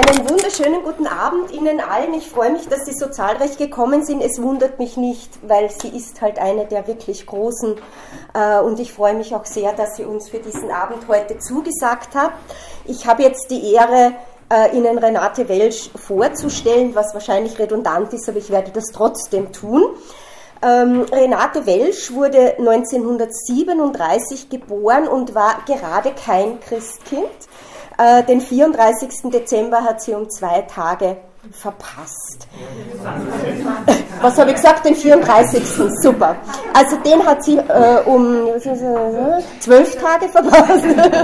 Einen wunderschönen guten Abend Ihnen allen. Ich freue mich, dass Sie so zahlreich gekommen sind. Es wundert mich nicht, weil sie ist halt eine der wirklich Großen. Und ich freue mich auch sehr, dass Sie uns für diesen Abend heute zugesagt haben. Ich habe jetzt die Ehre, Ihnen Renate Welsch vorzustellen, was wahrscheinlich redundant ist, aber ich werde das trotzdem tun. Renate Welsch wurde 1937 geboren und war gerade kein Christkind. Den 34. Dezember hat sie um 2 Tage verpasst. Was habe ich gesagt? Den 34. Super. Also den hat sie um 12 Tage verpasst.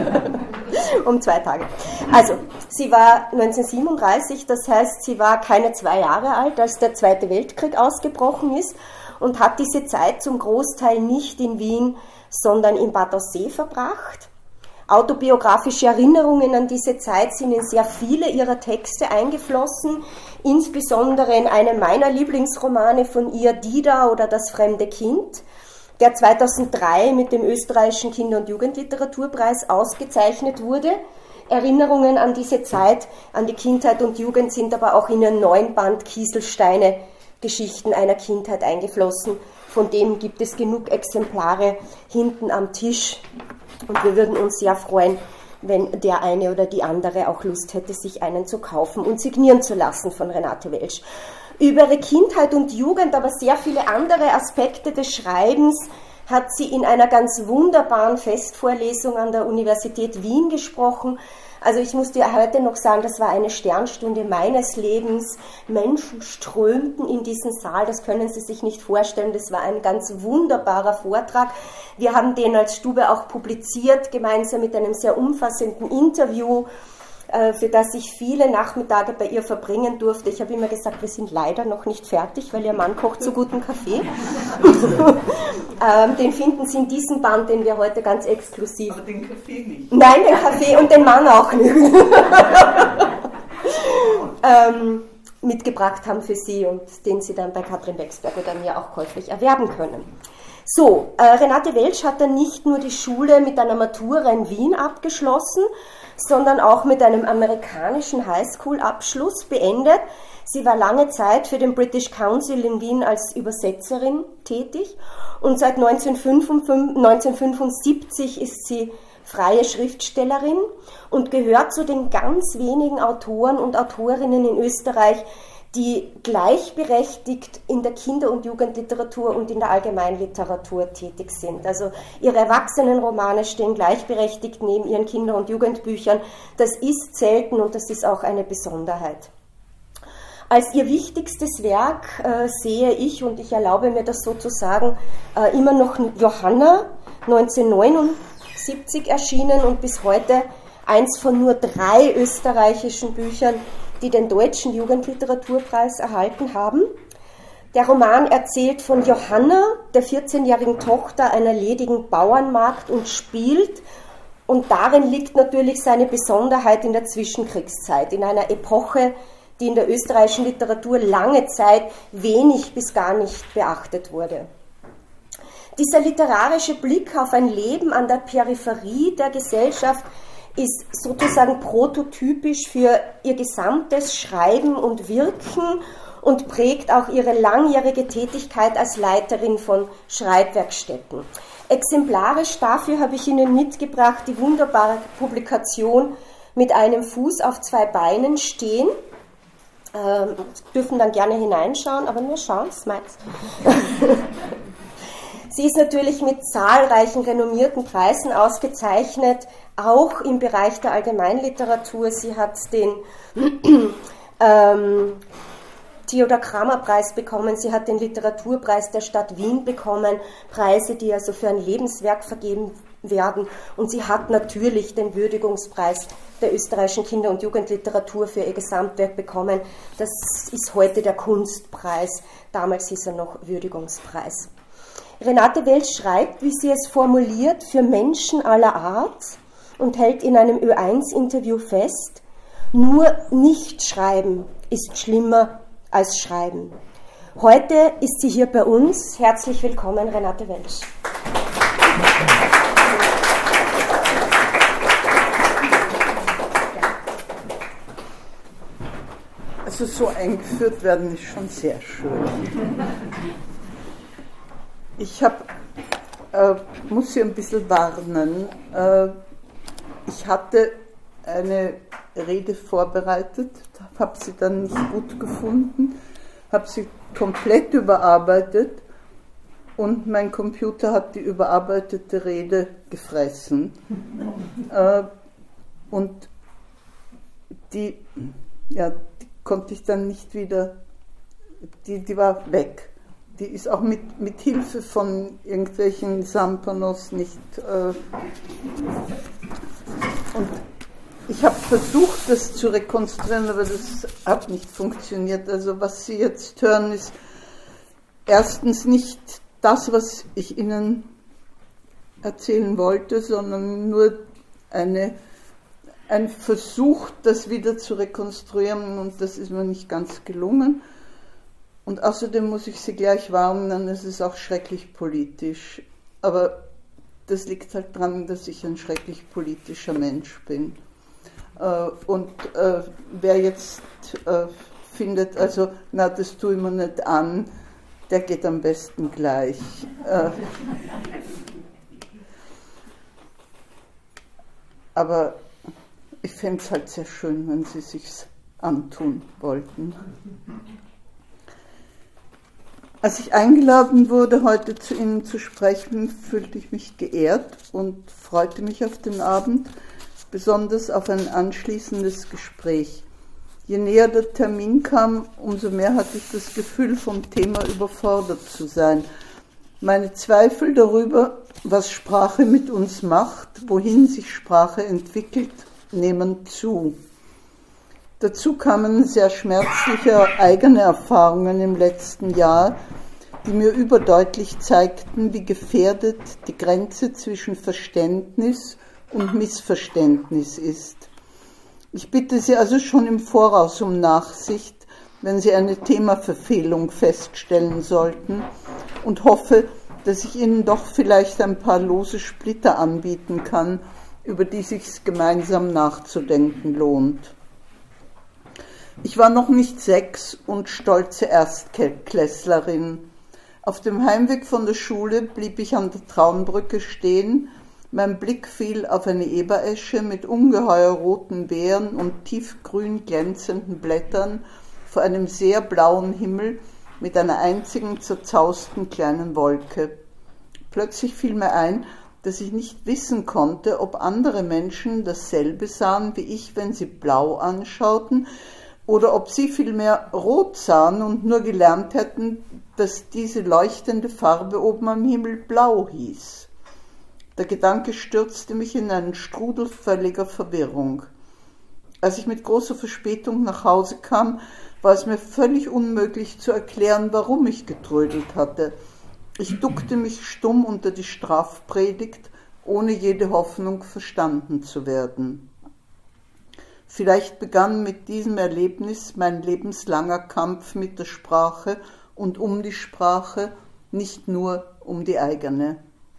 Um 2 Tage. Also, sie war 1937, das heißt, sie war keine 2 Jahre alt, als der Zweite Weltkrieg ausgebrochen ist und hat diese Zeit zum Großteil nicht in Wien, sondern in Bad Aussee verbracht. Autobiografische Erinnerungen an diese Zeit sind in sehr viele ihrer Texte eingeflossen, insbesondere in einem meiner Lieblingsromane von ihr, Dida oder Das fremde Kind, der 2003 mit dem österreichischen Kinder- und Jugendliteraturpreis ausgezeichnet wurde. Erinnerungen an diese Zeit, an die Kindheit und Jugend sind aber auch in ihren neuen Band Kieselsteine, Geschichten einer Kindheit eingeflossen. Von dem gibt es genug Exemplare hinten am Tisch. Und wir würden uns sehr freuen, wenn der eine oder die andere auch Lust hätte, sich einen zu kaufen und signieren zu lassen von Renate Welsch. Über ihre Kindheit und Jugend, aber sehr viele andere Aspekte des Schreibens hat sie in einer ganz wunderbaren Festvorlesung an der Universität Wien gesprochen. Also ich muss dir heute noch sagen, das war eine Sternstunde meines Lebens. Menschen strömten in diesen Saal, das können Sie sich nicht vorstellen. Das war ein ganz wunderbarer Vortrag. Wir haben den als Stube auch publiziert, gemeinsam mit einem sehr umfassenden Interview, für das ich viele Nachmittage bei ihr verbringen durfte. Ich habe immer gesagt, wir sind leider noch nicht fertig, weil ihr Mann kocht so guten Kaffee. Den finden Sie in diesem Band, den wir heute ganz exklusiv... Aber den Kaffee nicht. Nein, den Kaffee und den Mann auch nicht. Mitgebracht haben für Sie und den Sie dann bei Katrin Wexberg oder mir auch käuflich erwerben können. So, Renate Welsch hat dann nicht nur die Schule mit einer Matura in Wien abgeschlossen, sondern auch mit einem amerikanischen Highschool-Abschluss beendet. Sie war lange Zeit für den British Council in Wien als Übersetzerin tätig und seit 1975 ist sie freie Schriftstellerin und gehört zu den ganz wenigen Autoren und Autorinnen in Österreich, die gleichberechtigt in der Kinder- und Jugendliteratur und in der Allgemeinliteratur tätig sind. Also ihre Erwachsenenromane stehen gleichberechtigt neben ihren Kinder- und Jugendbüchern. Das ist selten und das ist auch eine Besonderheit. Als ihr wichtigstes Werk sehe ich, und ich erlaube mir das so zu sagen, immer noch Johanna, 1979 erschienen und bis heute eins von nur 3 österreichischen Büchern, die den Deutschen Jugendliteraturpreis erhalten haben. Der Roman erzählt von Johanna, der 14-jährigen Tochter einer ledigen Bauernmagd, und spielt, und darin liegt natürlich seine Besonderheit, in der Zwischenkriegszeit, in einer Epoche, die in der österreichischen Literatur lange Zeit wenig bis gar nicht beachtet wurde. Dieser literarische Blick auf ein Leben an der Peripherie der Gesellschaft ist sozusagen prototypisch für ihr gesamtes Schreiben und Wirken und prägt auch ihre langjährige Tätigkeit als Leiterin von Schreibwerkstätten. Exemplarisch dafür habe ich Ihnen mitgebracht die wunderbare Publikation Mit einem Fuß auf 2 Beinen stehen. Dürfen dann gerne hineinschauen, aber nur schauen, ist meins. Sie ist natürlich mit zahlreichen renommierten Preisen ausgezeichnet, auch im Bereich der Allgemeinliteratur. Sie hat den Theodor-Kramer-Preis bekommen, sie hat den Literaturpreis der Stadt Wien bekommen, Preise, die also für ein Lebenswerk vergeben werden. Und sie hat natürlich den Würdigungspreis der österreichischen Kinder- und Jugendliteratur für ihr Gesamtwerk bekommen. Das ist heute der Kunstpreis, damals hieß er noch Würdigungspreis. Renate Welsch schreibt, wie sie es formuliert, für Menschen aller Art und hält in einem Ö1-Interview fest, nur nicht schreiben ist schlimmer als schreiben. Heute ist sie hier bei uns. Herzlich willkommen, Renate Welsch. Also so eingeführt werden ist schon sehr schön. Ich muss Sie ein bisschen warnen. Ich hatte eine Rede vorbereitet, habe sie dann nicht gut gefunden, habe sie komplett überarbeitet und mein Computer hat die überarbeitete Rede gefressen. Und die konnte ich dann nicht wieder, die war weg. Die ist auch mit Hilfe von irgendwelchen Sampanos nicht. Und ich habe versucht, das zu rekonstruieren, aber das hat nicht funktioniert. Also was Sie jetzt hören, ist erstens nicht das, was ich Ihnen erzählen wollte, sondern nur ein Versuch, das wieder zu rekonstruieren, und das ist mir nicht ganz gelungen. Und außerdem muss ich Sie gleich warnen, es ist auch schrecklich politisch. Aber das liegt halt daran, dass ich ein schrecklich politischer Mensch bin. Und wer jetzt findet, also, na, das tue ich mir nicht an, der geht am besten gleich. Aber ich fände es halt sehr schön, wenn Sie sich's antun wollten. Als ich eingeladen wurde, heute zu Ihnen zu sprechen, fühlte ich mich geehrt und freute mich auf den Abend, besonders auf ein anschließendes Gespräch. Je näher der Termin kam, umso mehr hatte ich das Gefühl, vom Thema überfordert zu sein. Meine Zweifel darüber, was Sprache mit uns macht, wohin sich Sprache entwickelt, nehmen zu. Dazu kamen sehr schmerzliche eigene Erfahrungen im letzten Jahr, die mir überdeutlich zeigten, wie gefährdet die Grenze zwischen Verständnis und Missverständnis ist. Ich bitte Sie also schon im Voraus um Nachsicht, wenn Sie eine Themaverfehlung feststellen sollten, und hoffe, dass ich Ihnen doch vielleicht ein paar lose Splitter anbieten kann, über die sich's gemeinsam nachzudenken lohnt. Ich war noch nicht 6 und stolze Erstklässlerin. Auf dem Heimweg von der Schule blieb ich an der Traunbrücke stehen. Mein Blick fiel auf eine Eberesche mit ungeheuer roten Beeren und tiefgrün glänzenden Blättern vor einem sehr blauen Himmel mit einer einzigen zerzausten kleinen Wolke. Plötzlich fiel mir ein, dass ich nicht wissen konnte, ob andere Menschen dasselbe sahen wie ich, wenn sie blau anschauten, oder ob sie vielmehr rot sahen und nur gelernt hätten, dass diese leuchtende Farbe oben am Himmel blau hieß. Der Gedanke stürzte mich in einen Strudel völliger Verwirrung. Als ich mit großer Verspätung nach Hause kam, war es mir völlig unmöglich zu erklären, warum ich getrödelt hatte. Ich duckte mich stumm unter die Strafpredigt, ohne jede Hoffnung verstanden zu werden. Vielleicht begann mit diesem Erlebnis mein lebenslanger Kampf mit der Sprache und um die Sprache, nicht nur um die eigene.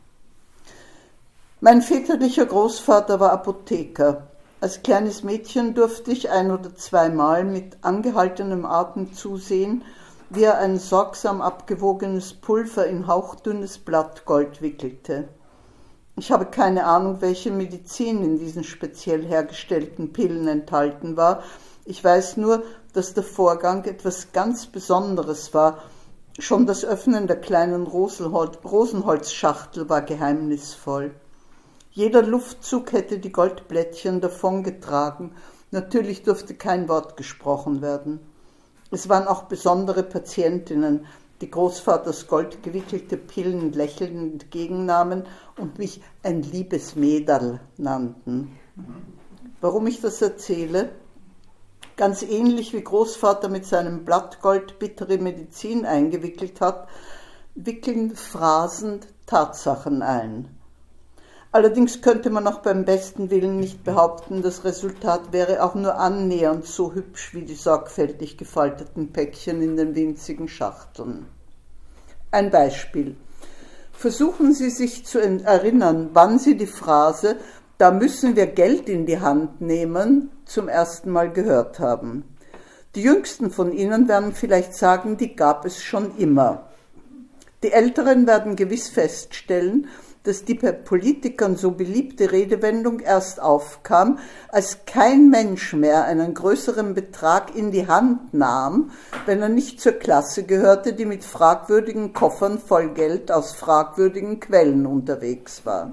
Mein väterlicher Großvater war Apotheker. Als kleines Mädchen durfte ich 1 oder 2 Mal mit angehaltenem Atem zusehen, wie er ein sorgsam abgewogenes Pulver in hauchdünnes Blattgold wickelte. Ich habe keine Ahnung, welche Medizin in diesen speziell hergestellten Pillen enthalten war. Ich weiß nur, dass der Vorgang etwas ganz Besonderes war. Schon das Öffnen der kleinen Rosenholzschachtel war geheimnisvoll. Jeder Luftzug hätte die Goldblättchen davongetragen. Natürlich durfte kein Wort gesprochen werden. Es waren auch besondere Patientinnen, die Großvaters goldgewickelte Pillen lächelnd entgegennahmen und mich ein liebes Mäderl nannten. Warum ich das erzähle? Ganz ähnlich wie Großvater mit seinem Blattgold bittere Medizin eingewickelt hat, wickeln Phrasen Tatsachen ein. Allerdings könnte man auch beim besten Willen nicht behaupten, das Resultat wäre auch nur annähernd so hübsch wie die sorgfältig gefalteten Päckchen in den winzigen Schachteln. Ein Beispiel. Versuchen Sie sich zu erinnern, wann Sie die Phrase „Da müssen wir Geld in die Hand nehmen" zum ersten Mal gehört haben. Die Jüngsten von Ihnen werden vielleicht sagen, die gab es schon immer. Die Älteren werden gewiss feststellen, dass die bei Politikern so beliebte Redewendung erst aufkam, als kein Mensch mehr einen größeren Betrag in die Hand nahm, wenn er nicht zur Klasse gehörte, die mit fragwürdigen Koffern voll Geld aus fragwürdigen Quellen unterwegs war.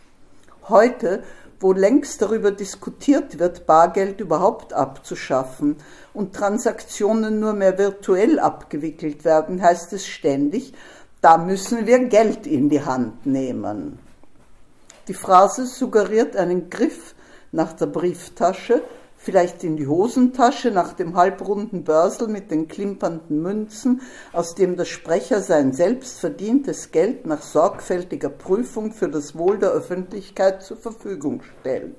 Heute, wo längst darüber diskutiert wird, Bargeld überhaupt abzuschaffen und Transaktionen nur mehr virtuell abgewickelt werden, heißt es ständig, da müssen wir Geld in die Hand nehmen. Die Phrase suggeriert einen Griff nach der Brieftasche, vielleicht in die Hosentasche, nach dem halbrunden Börsel mit den klimpernden Münzen, aus dem der Sprecher sein selbst verdientes Geld nach sorgfältiger Prüfung für das Wohl der Öffentlichkeit zur Verfügung stellt.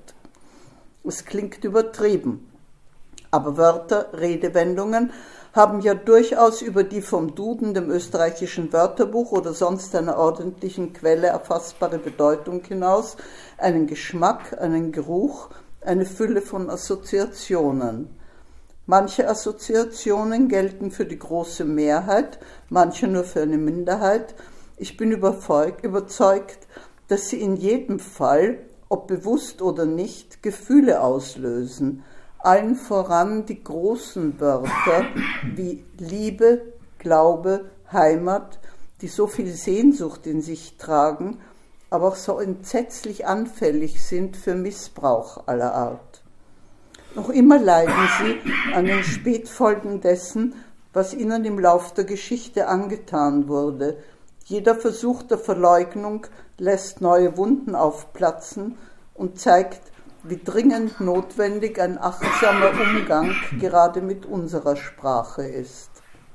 Es klingt übertrieben, aber Wörter, Redewendungen haben ja durchaus über die vom Duden, dem österreichischen Wörterbuch oder sonst einer ordentlichen Quelle erfassbare Bedeutung hinaus einen Geschmack, einen Geruch, eine Fülle von Assoziationen. Manche Assoziationen gelten für die große Mehrheit, manche nur für eine Minderheit. Ich bin überzeugt, dass sie in jedem Fall, ob bewusst oder nicht, Gefühle auslösen. Allen voran die großen Wörter wie Liebe, Glaube, Heimat, die so viel Sehnsucht in sich tragen, aber auch so entsetzlich anfällig sind für Missbrauch aller Art. Noch immer leiden sie an den Spätfolgen dessen, was ihnen im Lauf der Geschichte angetan wurde. Jeder Versuch der Verleugnung lässt neue Wunden aufplatzen und zeigt, wie dringend notwendig ein achtsamer Umgang gerade mit unserer Sprache ist.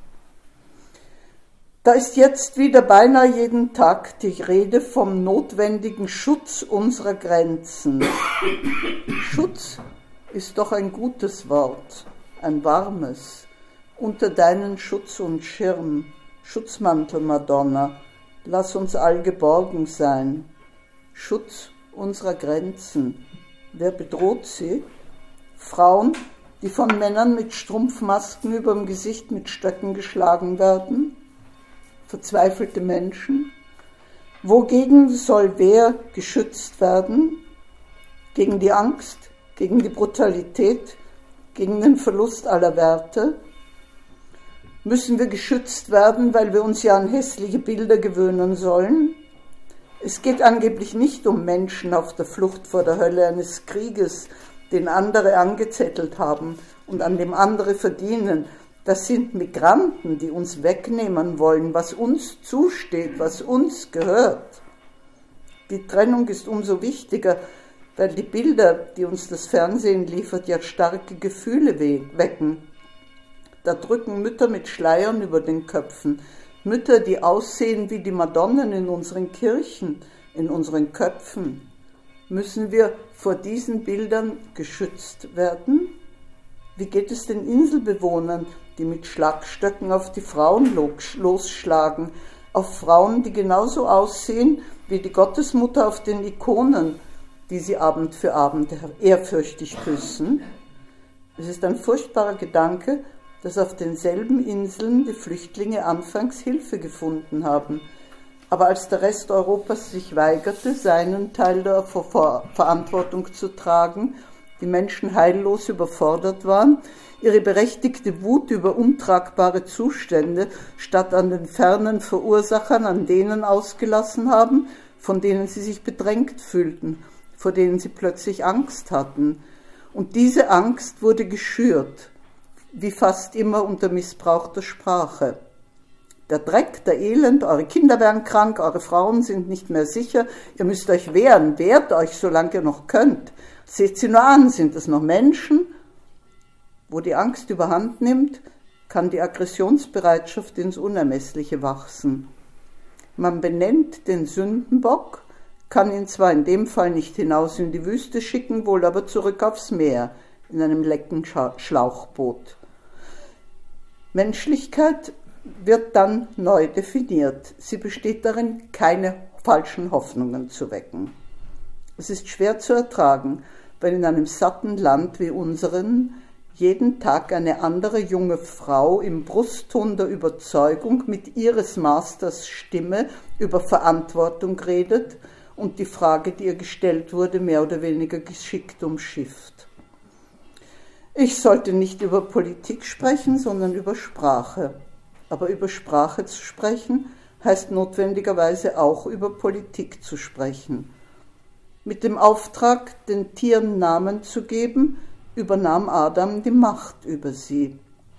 Da ist jetzt wieder beinahe jeden Tag die Rede vom notwendigen Schutz unserer Grenzen. Schutz ist doch ein gutes Wort, ein warmes. Unter deinen Schutz und Schirm, Schutzmantel, Madonna, lass uns all geborgen sein. Schutz unserer Grenzen. Wer bedroht sie? Frauen, die von Männern mit Strumpfmasken über dem Gesicht mit Stöcken geschlagen werden? Verzweifelte Menschen? Wogegen soll wer geschützt werden? Gegen die Angst, gegen die Brutalität, gegen den Verlust aller Werte? Müssen wir geschützt werden, weil wir uns ja an hässliche Bilder gewöhnen sollen? Es geht angeblich nicht um Menschen auf der Flucht vor der Hölle eines Krieges, den andere angezettelt haben und an dem andere verdienen. Das sind Migranten, die uns wegnehmen wollen, was uns zusteht, was uns gehört. Die Trennung ist umso wichtiger, weil die Bilder, die uns das Fernsehen liefert, ja starke Gefühle wecken. Da drücken Mütter mit Schleiern über den Köpfen, Mütter, die aussehen wie die Madonnen in unseren Kirchen, in unseren Köpfen. Müssen wir vor diesen Bildern geschützt werden? Wie geht es den Inselbewohnern, die mit Schlagstöcken auf die Frauen losschlagen, auf Frauen, die genauso aussehen wie die Gottesmutter auf den Ikonen, die sie Abend für Abend ehrfürchtig küssen? Es ist ein furchtbarer Gedanke, dass auf denselben Inseln die Flüchtlinge anfangs Hilfe gefunden haben. Aber als der Rest Europas sich weigerte, seinen Teil der Verantwortung zu tragen, die Menschen heillos überfordert waren, ihre berechtigte Wut über untragbare Zustände statt an den fernen Verursachern, an denen ausgelassen haben, von denen sie sich bedrängt fühlten, vor denen sie plötzlich Angst hatten. Und diese Angst wurde geschürt, wie fast immer unter Missbrauch der Sprache. Der Dreck, der Elend, eure Kinder werden krank, eure Frauen sind nicht mehr sicher, ihr müsst euch wehren, wehrt euch, solange ihr noch könnt. Seht sie nur an, sind es noch Menschen? Wo die Angst überhand nimmt, kann die Aggressionsbereitschaft ins Unermessliche wachsen. Man benennt den Sündenbock, kann ihn zwar in dem Fall nicht hinaus in die Wüste schicken, wohl aber zurück aufs Meer, in einem lecken Schlauchboot. Menschlichkeit wird dann neu definiert. Sie besteht darin, keine falschen Hoffnungen zu wecken. Es ist schwer zu ertragen, wenn in einem satten Land wie unseren jeden Tag eine andere junge Frau im Brustton der Überzeugung mit ihres Masters Stimme über Verantwortung redet und die Frage, die ihr gestellt wurde, mehr oder weniger geschickt umschifft. Ich sollte nicht über Politik sprechen, sondern über Sprache. Aber über Sprache zu sprechen, heißt notwendigerweise auch über Politik zu sprechen. Mit dem Auftrag, den Tieren Namen zu geben, übernahm Adam die Macht über sie.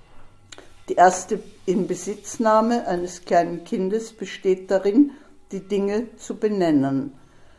Die erste Inbesitznahme eines kleinen Kindes besteht darin, die Dinge zu benennen.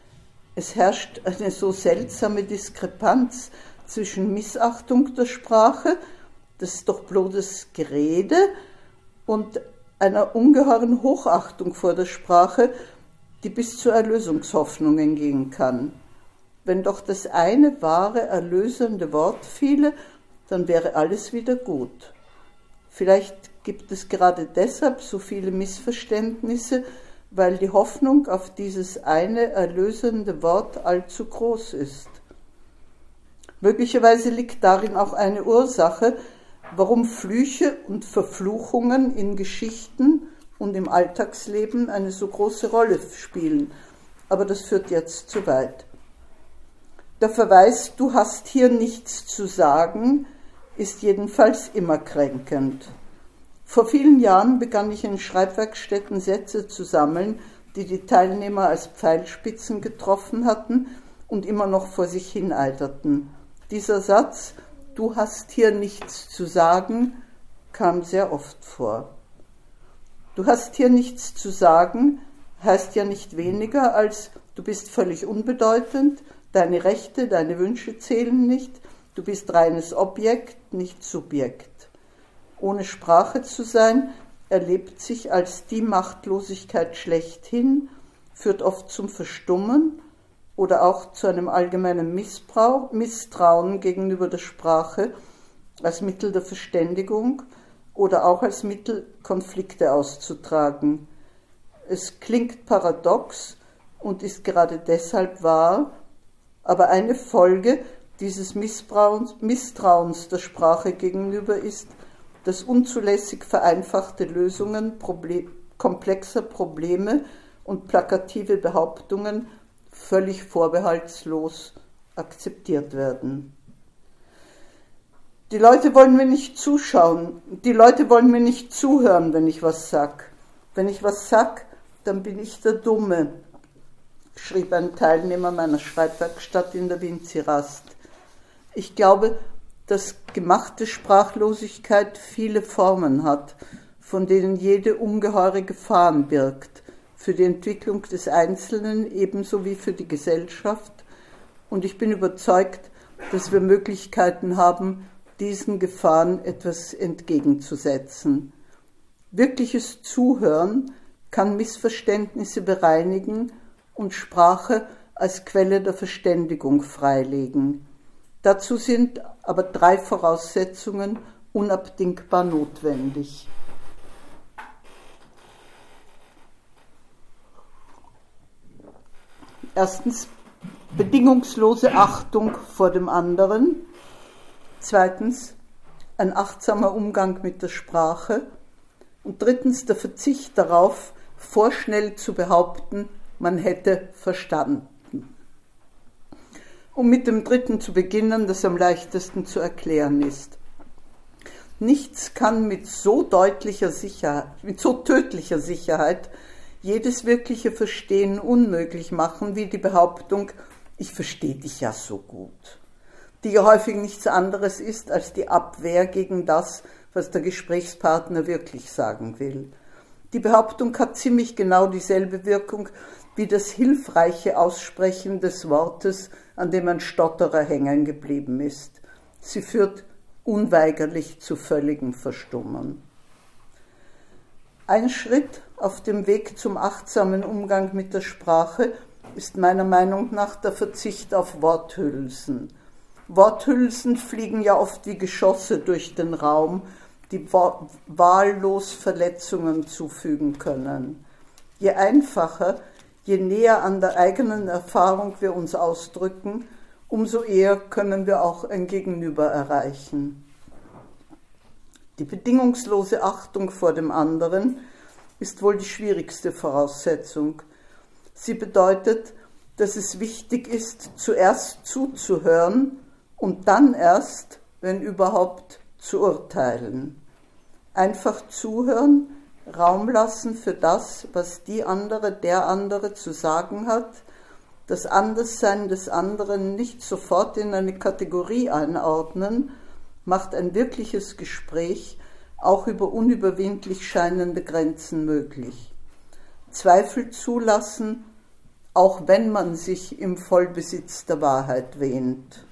Es herrscht eine so seltsame Diskrepanz zwischen Missachtung der Sprache, das ist doch bloßes Gerede, und einer ungeheuren Hochachtung vor der Sprache, die bis zu Erlösungshoffnungen gehen kann. Wenn doch das eine wahre, erlösende Wort fiele, dann wäre alles wieder gut. Vielleicht gibt es gerade deshalb so viele Missverständnisse, weil die Hoffnung auf dieses eine erlösende Wort allzu groß ist. Möglicherweise liegt darin auch eine Ursache, warum Flüche und Verfluchungen in Geschichten und im Alltagsleben eine so große Rolle spielen. Aber das führt jetzt zu weit. Der Verweis, du hast hier nichts zu sagen, ist jedenfalls immer kränkend. Vor vielen Jahren begann ich in Schreibwerkstätten Sätze zu sammeln, die die Teilnehmer als Pfeilspitzen getroffen hatten und immer noch vor sich hin eiterten. Dieser Satz, du hast hier nichts zu sagen, kam sehr oft vor. Du hast hier nichts zu sagen, heißt ja nicht weniger als, du bist völlig unbedeutend, deine Rechte, deine Wünsche zählen nicht, du bist reines Objekt, nicht Subjekt. Ohne Sprache zu sein, erlebt sich als die Machtlosigkeit schlechthin, führt oft zum Verstummen oder auch zu einem allgemeinen Misstrauen gegenüber der Sprache als Mittel der Verständigung oder auch als Mittel, Konflikte auszutragen. Es klingt paradox und ist gerade deshalb wahr, aber eine Folge dieses Misstrauens der Sprache gegenüber ist, dass unzulässig vereinfachte Lösungen komplexer Probleme und plakative Behauptungen völlig vorbehaltslos akzeptiert werden. Die Leute wollen mir nicht zuschauen, die Leute wollen mir nicht zuhören, wenn ich was sag. Wenn ich was sag, dann bin ich der Dumme, schrieb ein Teilnehmer meiner Schreibwerkstatt in der Vinci-Rast. Ich glaube, dass gemachte Sprachlosigkeit viele Formen hat, von denen jede ungeheure Gefahren birgt, für die Entwicklung des Einzelnen ebenso wie für die Gesellschaft. Und ich bin überzeugt, dass wir Möglichkeiten haben, diesen Gefahren etwas entgegenzusetzen. Wirkliches Zuhören kann Missverständnisse bereinigen und Sprache als Quelle der Verständigung freilegen. Dazu sind aber 3 Voraussetzungen unabdingbar notwendig. Erstens, bedingungslose Achtung vor dem anderen. Zweitens, ein achtsamer Umgang mit der Sprache. Und drittens, der Verzicht darauf, vorschnell zu behaupten, man hätte verstanden. Um mit dem dritten zu beginnen, das am leichtesten zu erklären ist. Nichts kann mit so deutlicher Sicherheit, mit so tödlicher Sicherheit jedes wirkliche Verstehen unmöglich machen, wie die Behauptung, ich verstehe dich ja so gut, die ja häufig nichts anderes ist als die Abwehr gegen das, was der Gesprächspartner wirklich sagen will. Die Behauptung hat ziemlich genau dieselbe Wirkung wie das hilfreiche Aussprechen des Wortes, an dem ein Stotterer hängen geblieben ist. Sie führt unweigerlich zu völligem Verstummen. Ein Schritt auf dem Weg zum achtsamen Umgang mit der Sprache ist meiner Meinung nach der Verzicht auf Worthülsen. Worthülsen fliegen ja oft wie Geschosse durch den Raum, die wahllos Verletzungen zufügen können. Je einfacher, je näher an der eigenen Erfahrung wir uns ausdrücken, umso eher können wir auch ein Gegenüber erreichen. Die bedingungslose Achtung vor dem anderen ist wohl die schwierigste Voraussetzung. Sie bedeutet, dass es wichtig ist, zuerst zuzuhören und dann erst, wenn überhaupt, zu urteilen. Einfach zuhören, Raum lassen für das, was der andere zu sagen hat, das Anderssein des anderen nicht sofort in eine Kategorie einordnen, macht ein wirkliches Gespräch auch über unüberwindlich scheinende Grenzen möglich. Zweifel zulassen, auch wenn man sich im Vollbesitz der Wahrheit wähnt.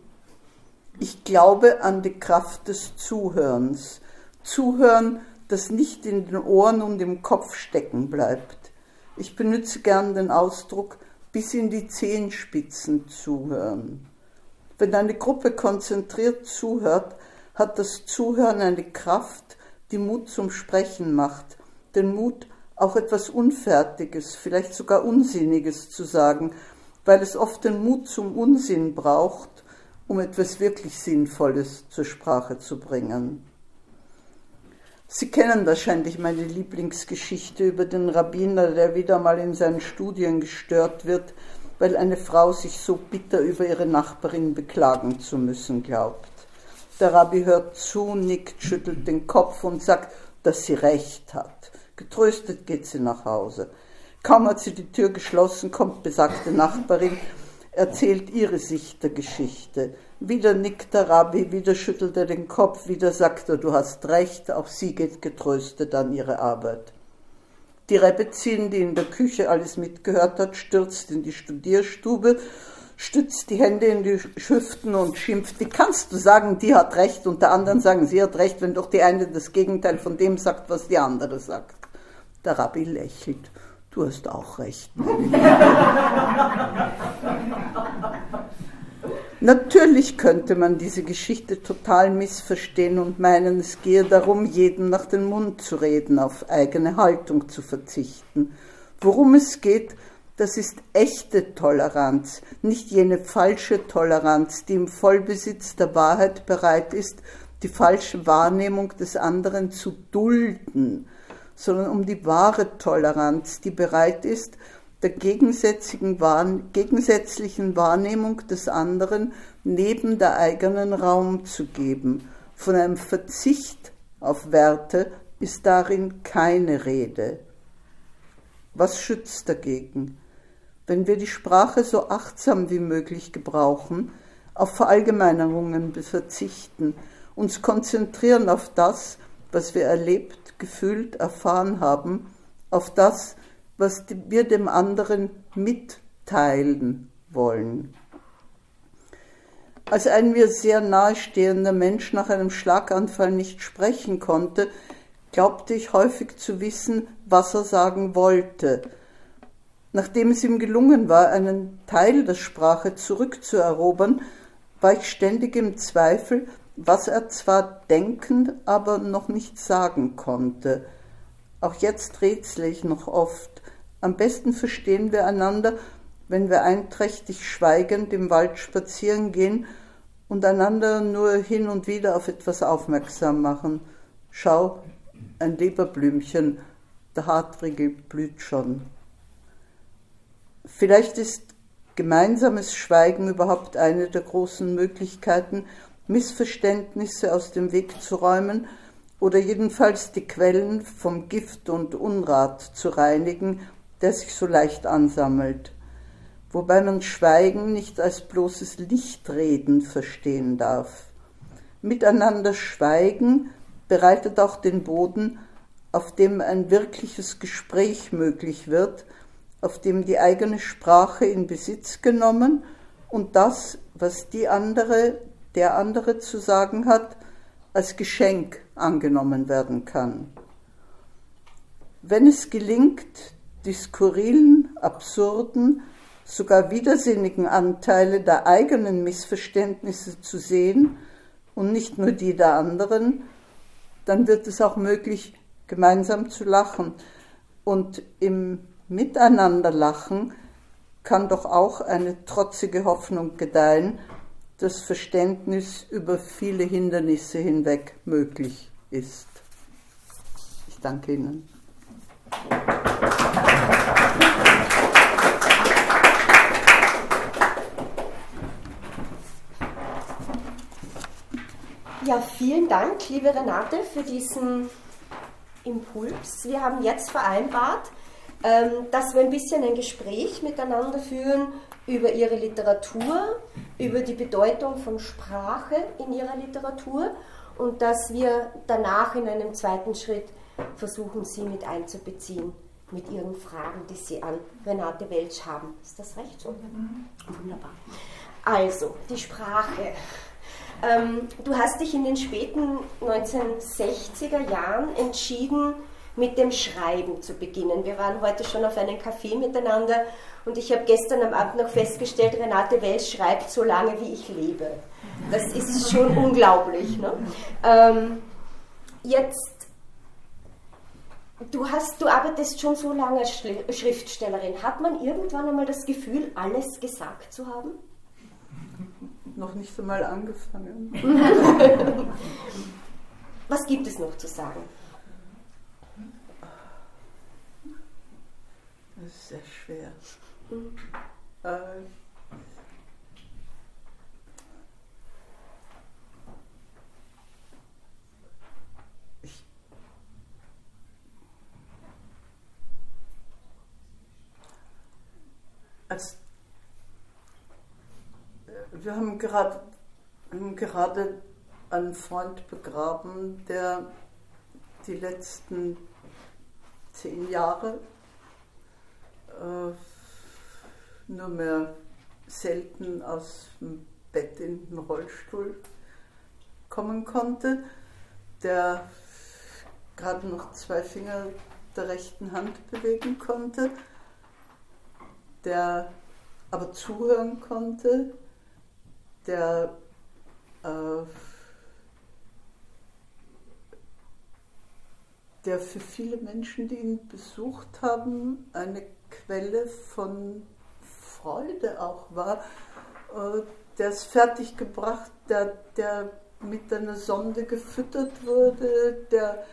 Ich glaube an die Kraft des Zuhörens. Zuhören, das nicht in den Ohren und im Kopf stecken bleibt. Ich benutze gern den Ausdruck bis in die Zehenspitzen zuhören. Wenn eine Gruppe konzentriert zuhört, hat das Zuhören eine Kraft, die Mut zum Sprechen macht, den Mut, auch etwas Unfertiges, vielleicht sogar Unsinniges zu sagen, weil es oft den Mut zum Unsinn braucht, um etwas wirklich Sinnvolles zur Sprache zu bringen. Sie kennen wahrscheinlich meine Lieblingsgeschichte über den Rabbiner, der wieder mal in seinen Studien gestört wird, weil eine Frau sich so bitter über ihre Nachbarin beklagen zu müssen glaubt. Der Rabbi hört zu, nickt, schüttelt den Kopf und sagt, dass sie recht hat. Getröstet geht sie nach Hause. Kaum hat sie die Tür geschlossen, kommt besagte Nachbarin, erzählt ihre Sicht der Geschichte. Wieder nickt der Rabbi, wieder schüttelt er den Kopf, wieder sagt er, du hast recht, auch sie geht getröstet an ihre Arbeit. Die Rebbezin, die in der Küche alles mitgehört hat, stürzt in die Studierstube, stützt die Hände in die Hüften und schimpft, wie kannst du sagen, die hat recht, und der anderen sagen, sie hat recht, wenn doch die eine das Gegenteil von dem sagt, was die andere sagt. Der Rabbi lächelt, du hast auch recht. Natürlich könnte man diese Geschichte total missverstehen und meinen, es gehe darum, jedem nach dem Mund zu reden, auf eigene Haltung zu verzichten. Worum es geht, das ist echte Toleranz, nicht jene falsche Toleranz, die im Vollbesitz der Wahrheit bereit ist, die falsche Wahrnehmung des anderen zu dulden, sondern um die wahre Toleranz, die bereit ist, der gegensätzlichen Wahrnehmung des anderen neben der eigenen Raum zu geben. Von einem Verzicht auf Werte ist darin keine Rede. Was schützt dagegen? Wenn wir die Sprache so achtsam wie möglich gebrauchen, auf Verallgemeinerungen verzichten, uns konzentrieren auf das, was wir erlebt, gefühlt, erfahren haben, auf das, was wir dem anderen mitteilen wollen. Als ein mir sehr nahestehender Mensch nach einem Schlaganfall nicht sprechen konnte, glaubte ich häufig zu wissen, was er sagen wollte. Nachdem es ihm gelungen war, einen Teil der Sprache zurückzuerobern, war ich ständig im Zweifel, was er zwar denken, aber noch nicht sagen konnte. Auch jetzt rätsle ich noch oft. Am besten verstehen wir einander, wenn wir einträchtig schweigend im Wald spazieren gehen und einander nur hin und wieder auf etwas aufmerksam machen. Schau, ein Leberblümchen, der Hartriegel blüht schon. Vielleicht ist gemeinsames Schweigen überhaupt eine der großen Möglichkeiten, Missverständnisse aus dem Weg zu räumen oder jedenfalls die Quellen vom Gift und Unrat zu reinigen, der sich so leicht ansammelt, wobei man Schweigen nicht als bloßes Nichtreden verstehen darf. Miteinander schweigen bereitet auch den Boden, auf dem ein wirkliches Gespräch möglich wird, auf dem die eigene Sprache in Besitz genommen und das, was der andere zu sagen hat, als Geschenk angenommen werden kann. Wenn es gelingt, die skurrilen, absurden, sogar widersinnigen Anteile der eigenen Missverständnisse zu sehen und nicht nur die der anderen, dann wird es auch möglich, gemeinsam zu lachen. Und im Miteinanderlachen kann doch auch eine trotzige Hoffnung gedeihen, dass Verständnis über viele Hindernisse hinweg möglich ist. Ich danke Ihnen. Ja, vielen Dank, liebe Renate, für diesen Impuls. Wir haben jetzt vereinbart, dass wir ein bisschen ein Gespräch miteinander führen über Ihre Literatur, über die Bedeutung von Sprache in Ihrer Literatur und dass wir danach in einem zweiten Schritt versuchen, Sie mit einzubeziehen mit Ihren Fragen, die Sie an Renate Welsch haben. Ist das recht so? Wunderbar. Also, die Sprache. Du hast dich in den späten 1960er Jahren entschieden, mit dem Schreiben zu beginnen. Wir waren heute schon auf einem Café miteinander und ich habe gestern am Abend noch festgestellt, Renate Welsch schreibt so lange, wie ich lebe. Das ist schon unglaublich. Ne? Du arbeitest schon so lange als Schriftstellerin. Hat man irgendwann einmal das Gefühl, alles gesagt zu haben? Noch nicht einmal angefangen. Was gibt es noch zu sagen? Das ist sehr schwer. Wir haben gerade einen Freund begraben, der die letzten 10 Jahre nur mehr selten aus dem Bett in den Rollstuhl kommen konnte, der gerade noch 2 Finger der rechten Hand bewegen konnte, der aber zuhören konnte, der für viele Menschen, die ihn besucht haben, eine Quelle von Freude auch war. Der ist fertiggebracht, der mit einer Sonde gefüttert wurde,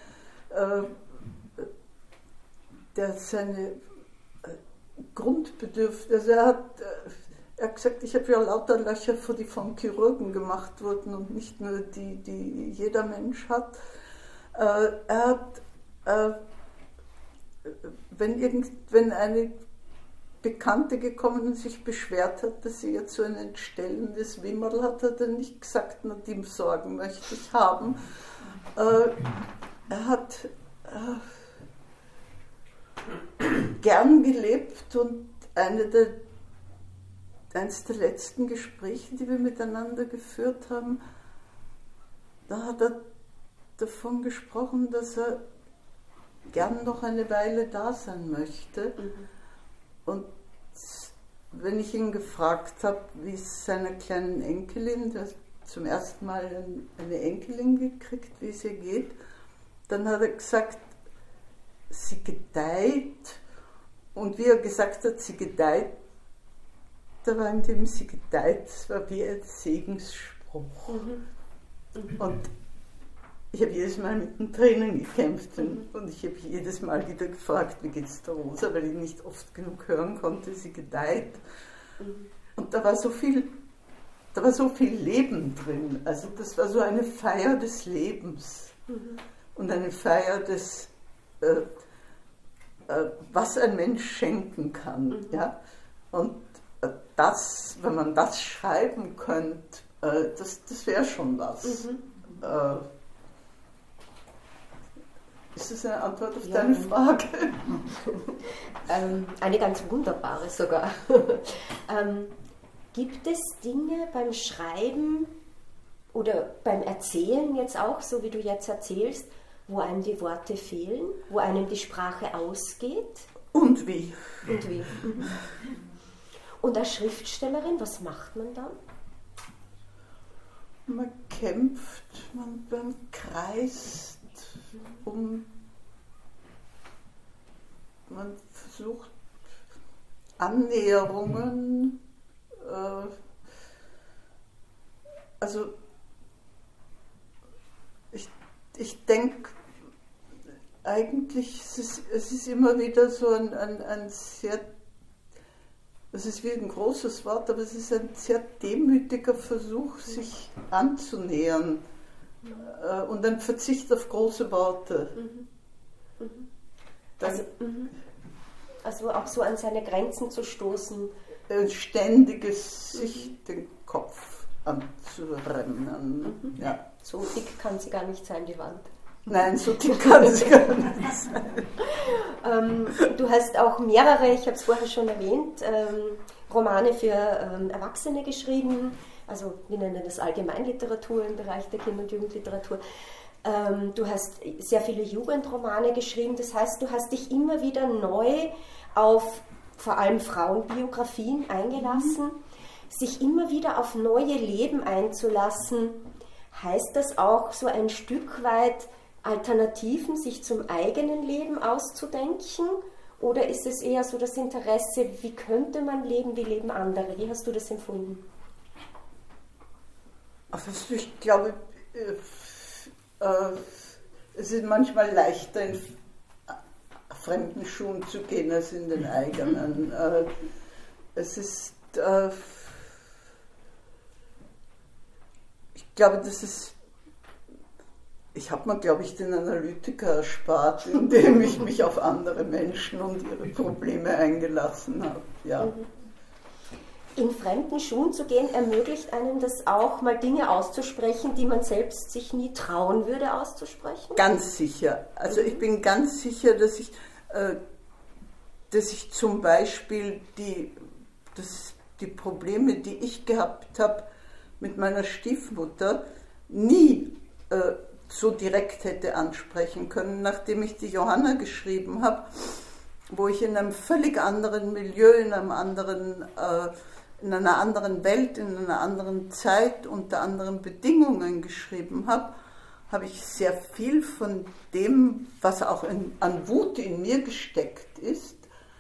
der seine Grundbedürfnisse, er hat gesagt, ich habe ja lauter Löcher für die vom Chirurgen gemacht wurden und nicht nur die jeder Mensch hat. Er hat, wenn eine Bekannte gekommen und sich beschwert hat, dass sie jetzt so ein entstellendes Wimmerl hat, hat er nicht gesagt, na, die Sorgen möchte ich haben. Er hat gern gelebt und eines der letzten Gespräche, die wir miteinander geführt haben, da hat er davon gesprochen, dass er gern noch eine Weile da sein möchte. Und wenn ich ihn gefragt habe, wie es seiner kleinen Enkelin, der zum ersten Mal eine Enkelin gekriegt, wie es ihr geht, dann hat er gesagt, sie gedeiht. Und wie er gesagt hat, sie gedeiht, da war in dem sie gedeiht, das war wie ein Segensspruch. Und ich habe jedes Mal mit den Tränen gekämpft und ich habe jedes Mal wieder gefragt, wie geht es der Rosa, weil ich nicht oft genug hören konnte, sie gedeiht. Und da war so viel Leben drin. Also das war so eine Feier des Lebens und eine Feier des, was ein Mensch schenken kann. Ja? Und das, wenn man das schreiben könnte, das wäre schon was. Ist das eine Antwort auf deine Frage? Eine ganz wunderbare sogar. Gibt es Dinge beim Schreiben oder beim Erzählen jetzt auch, so wie du jetzt erzählst, wo einem die Worte fehlen, wo einem die Sprache ausgeht? Und wie? Und wie? Und als Schriftstellerin, was macht man dann? Man kämpft, man kreist, man versucht Annäherungen, also ich denke, eigentlich es ist immer wieder so ein sehr, es ist wie ein großes Wort, aber es ist ein sehr demütiger Versuch, sich anzunähern und ein Verzicht auf große Worte. Also auch so an seine Grenzen zu stoßen. Ein ständiges sich den Kopf anzurennen. Ja. So dick kann sie gar nicht sein, die Wand. Nein, so dick kann sie gar nicht sein. Du hast auch mehrere, ich habe es vorher schon erwähnt, Romane für Erwachsene geschrieben. Also wir nennen das Allgemeinliteratur im Bereich der Kinder- und Jugendliteratur. Du hast sehr viele Jugendromane geschrieben, das heißt, du hast dich immer wieder neu auf vor allem Frauenbiografien eingelassen, sich immer wieder auf neue Leben einzulassen. Heißt das auch so ein Stück weit Alternativen, sich zum eigenen Leben auszudenken? Oder ist es eher so das Interesse, wie könnte man leben, wie leben andere? Wie hast du das empfunden? Also ich glaube, es ist manchmal leichter, in fremden Schuhen zu gehen, als in den eigenen. Es ist, ich glaube, ich habe mir, glaube ich, den Analytiker erspart, indem ich mich auf andere Menschen und ihre Probleme eingelassen habe. Ja. In fremden Schuhen zu gehen, ermöglicht einem das auch, mal Dinge auszusprechen, die man selbst sich nie trauen würde auszusprechen? Ganz sicher. Also ich bin ganz sicher, dass ich zum Beispiel die Probleme, die ich gehabt habe mit meiner Stiefmutter, nie so direkt hätte ansprechen können, nachdem ich die Johanna geschrieben habe, wo ich in einem völlig anderen Milieu, in einer anderen Welt, in einer anderen Zeit, unter anderen Bedingungen geschrieben habe, habe ich sehr viel von dem, was auch an Wut in mir gesteckt ist,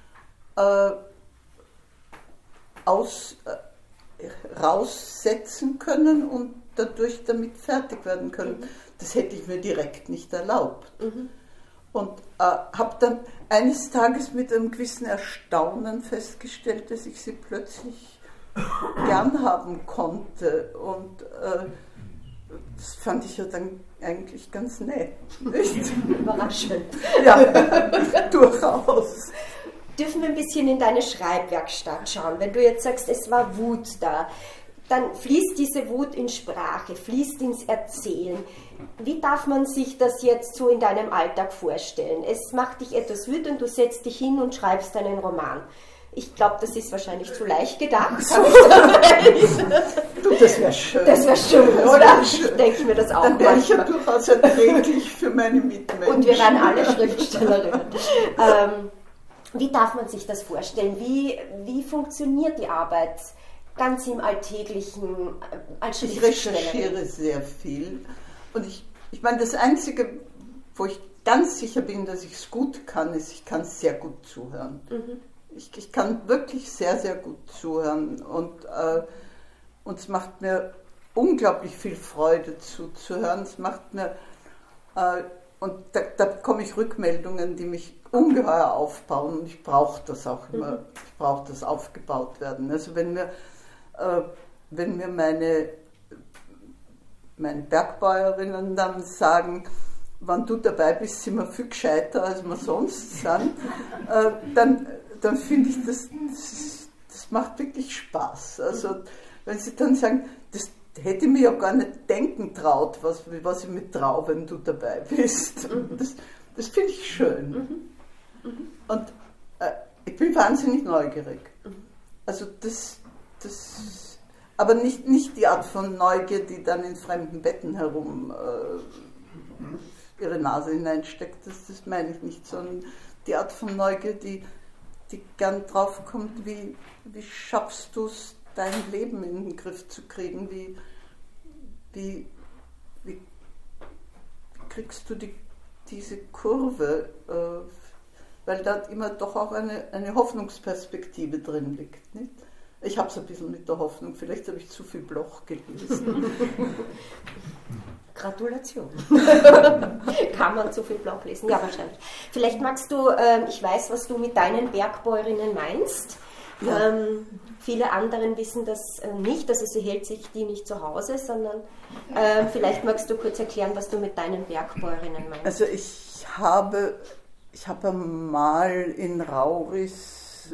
raussetzen können und dadurch damit fertig werden können. Das hätte ich mir direkt nicht erlaubt. Und habe dann eines Tages mit einem gewissen Erstaunen festgestellt, dass ich sie plötzlich gern haben konnte. Und das fand ich ja dann eigentlich ganz nett. Nicht? Überraschend. Ja, durchaus. Dürfen wir ein bisschen in deine Schreibwerkstatt schauen? Wenn du jetzt sagst, es war Wut da, dann fließt diese Wut in Sprache, fließt ins Erzählen. Wie darf man sich das jetzt so in deinem Alltag vorstellen? Es macht dich etwas wütend, du setzt dich hin und schreibst einen Roman. Ich glaube, das ist wahrscheinlich zu leicht gedacht. Du, das wäre schön. Das wäre schön, oder? Ich denke mir das auch dann wäre ich ja durchaus erträglich für meine Mitmenschen. Und wir wären alle Schriftstellerinnen. Wie darf man sich das vorstellen? Wie funktioniert die Arbeit ganz im Alltäglichen als Schriftstellerin? Ich recherchiere sehr viel. Und ich meine, das Einzige, wo ich ganz sicher bin, dass ich es gut kann, ist, ich kann sehr gut zuhören. Ich kann wirklich sehr, sehr gut zuhören. Und es macht mir unglaublich viel Freude zuzuhören. Es macht mir, und da bekomme ich Rückmeldungen, die mich ungeheuer aufbauen. Und ich brauche das auch immer. Ich brauche das aufgebaut werden. Also wenn mir meine Bergbäuerinnen dann sagen, wenn du dabei bist, sind wir viel gescheiter, als wir sonst sind, dann finde ich, das macht wirklich Spaß. Also wenn sie dann sagen, das hätte ich mir ja gar nicht denken traut, was ich mir traue, wenn du dabei bist. Das finde ich schön. Und ich bin wahnsinnig neugierig. Also aber nicht die Art von Neugier, die dann in fremden Betten herum ihre Nase hineinsteckt, das meine ich nicht, sondern die Art von Neugier, die gern drauf kommt, wie schaffst du es, dein Leben in den Griff zu kriegen, wie kriegst du diese Kurve, weil da immer doch auch eine Hoffnungsperspektive drin liegt, nicht? Ich habe es ein bisschen mit der Hoffnung, vielleicht habe ich zu viel Bloch gelesen. Gratulation. Kann man so viel Blog lesen? Ja, wahrscheinlich. Vielleicht magst du, ich weiß, was du mit deinen Bergbäuerinnen meinst. Ja. Viele anderen wissen das nicht, also sie hält sich die nicht zu Hause, sondern vielleicht magst du kurz erklären, was du mit deinen Bergbäuerinnen meinst. Also ich habe mal in Rauris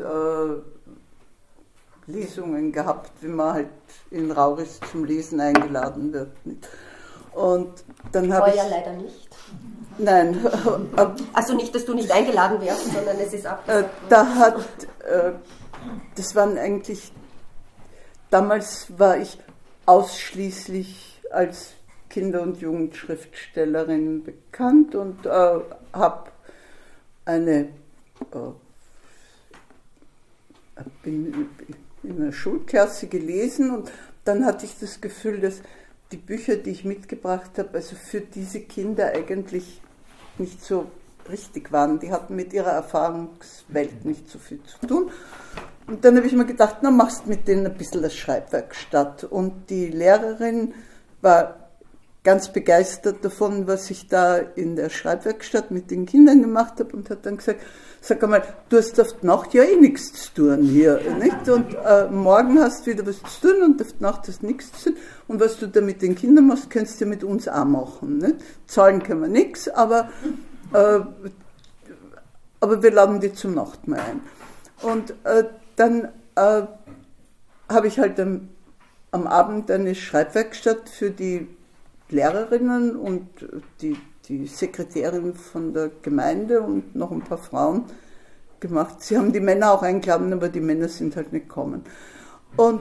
Lesungen gehabt, wie man halt in Rauris zum Lesen eingeladen wird. Und dann habe ich... ja leider nicht. Nein. Also nicht, dass du nicht eingeladen wärst, sondern es ist abgesagt. Das waren eigentlich... Damals war ich ausschließlich als Kinder- und Jugendschriftstellerin bekannt und habe bin in einer Schulklasse gelesen und dann hatte ich das Gefühl, dass die Bücher, die ich mitgebracht habe, also für diese Kinder eigentlich nicht so richtig waren. Die hatten mit ihrer Erfahrungswelt nicht so viel zu tun. Und dann habe ich mir gedacht, na, machst mit denen ein bisschen das Schreibwerkstatt. Und die Lehrerin war ganz begeistert davon, was ich da in der Schreibwerkstatt mit den Kindern gemacht habe und hat dann gesagt, sag einmal, du hast auf die Nacht ja eh nichts zu tun hier, nicht? Und morgen hast du wieder was zu tun und auf die Nacht hast du nichts zu tun. Und was du da mit den Kindern machst, kannst du ja mit uns auch machen. Nicht? Zahlen können wir nichts, aber wir laden die zum Nachtmahl ein. Und dann habe ich halt am Abend eine Schreibwerkstatt für die Lehrerinnen und die Sekretärin von der Gemeinde und noch ein paar Frauen gemacht. Sie haben die Männer auch eingeladen, aber die Männer sind halt nicht gekommen. Und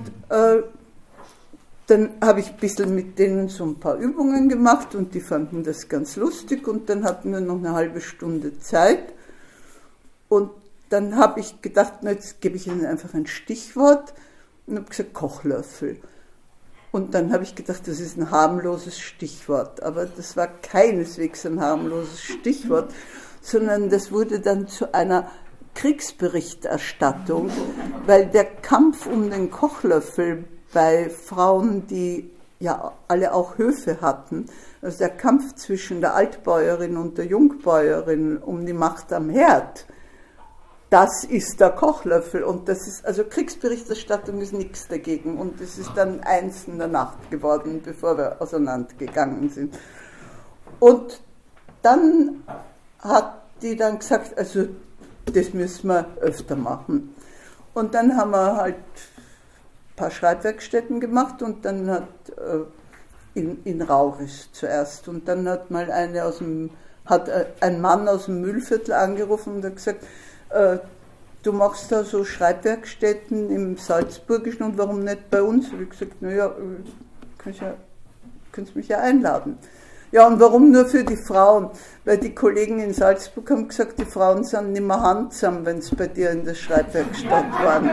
dann habe ich ein bisschen mit denen so ein paar Übungen gemacht und die fanden das ganz lustig und dann hatten wir noch eine halbe Stunde Zeit und dann habe ich gedacht, na, jetzt gebe ich ihnen einfach ein Stichwort und habe gesagt Kochlöffel. Und dann habe ich gedacht, das ist ein harmloses Stichwort. Aber das war keineswegs ein harmloses Stichwort, sondern das wurde dann zu einer Kriegsberichterstattung, weil der Kampf um den Kochlöffel bei Frauen, die ja alle auch Höfe hatten, also der Kampf zwischen der Altbäuerin und der Jungbäuerin um die Macht am Herd, das ist der Kochlöffel und das ist, also Kriegsberichterstattung ist nichts dagegen und es ist dann 1 in der Nacht geworden, bevor wir auseinandergegangen sind. Und dann hat die dann gesagt, also das müssen wir öfter machen. Und dann haben wir halt ein paar Schreibwerkstätten gemacht und dann hat in Rauris zuerst und dann hat mal ein Mann aus dem Mühlviertel angerufen und hat gesagt, du machst da so Schreibwerkstätten im Salzburgischen und warum nicht bei uns? Und ich gesagt, naja, könnt mich ja einladen. Ja, und warum nur für die Frauen? Weil die Kollegen in Salzburg haben gesagt, die Frauen sind nicht mehr handsam, wenn sie bei dir in der Schreibwerkstatt waren.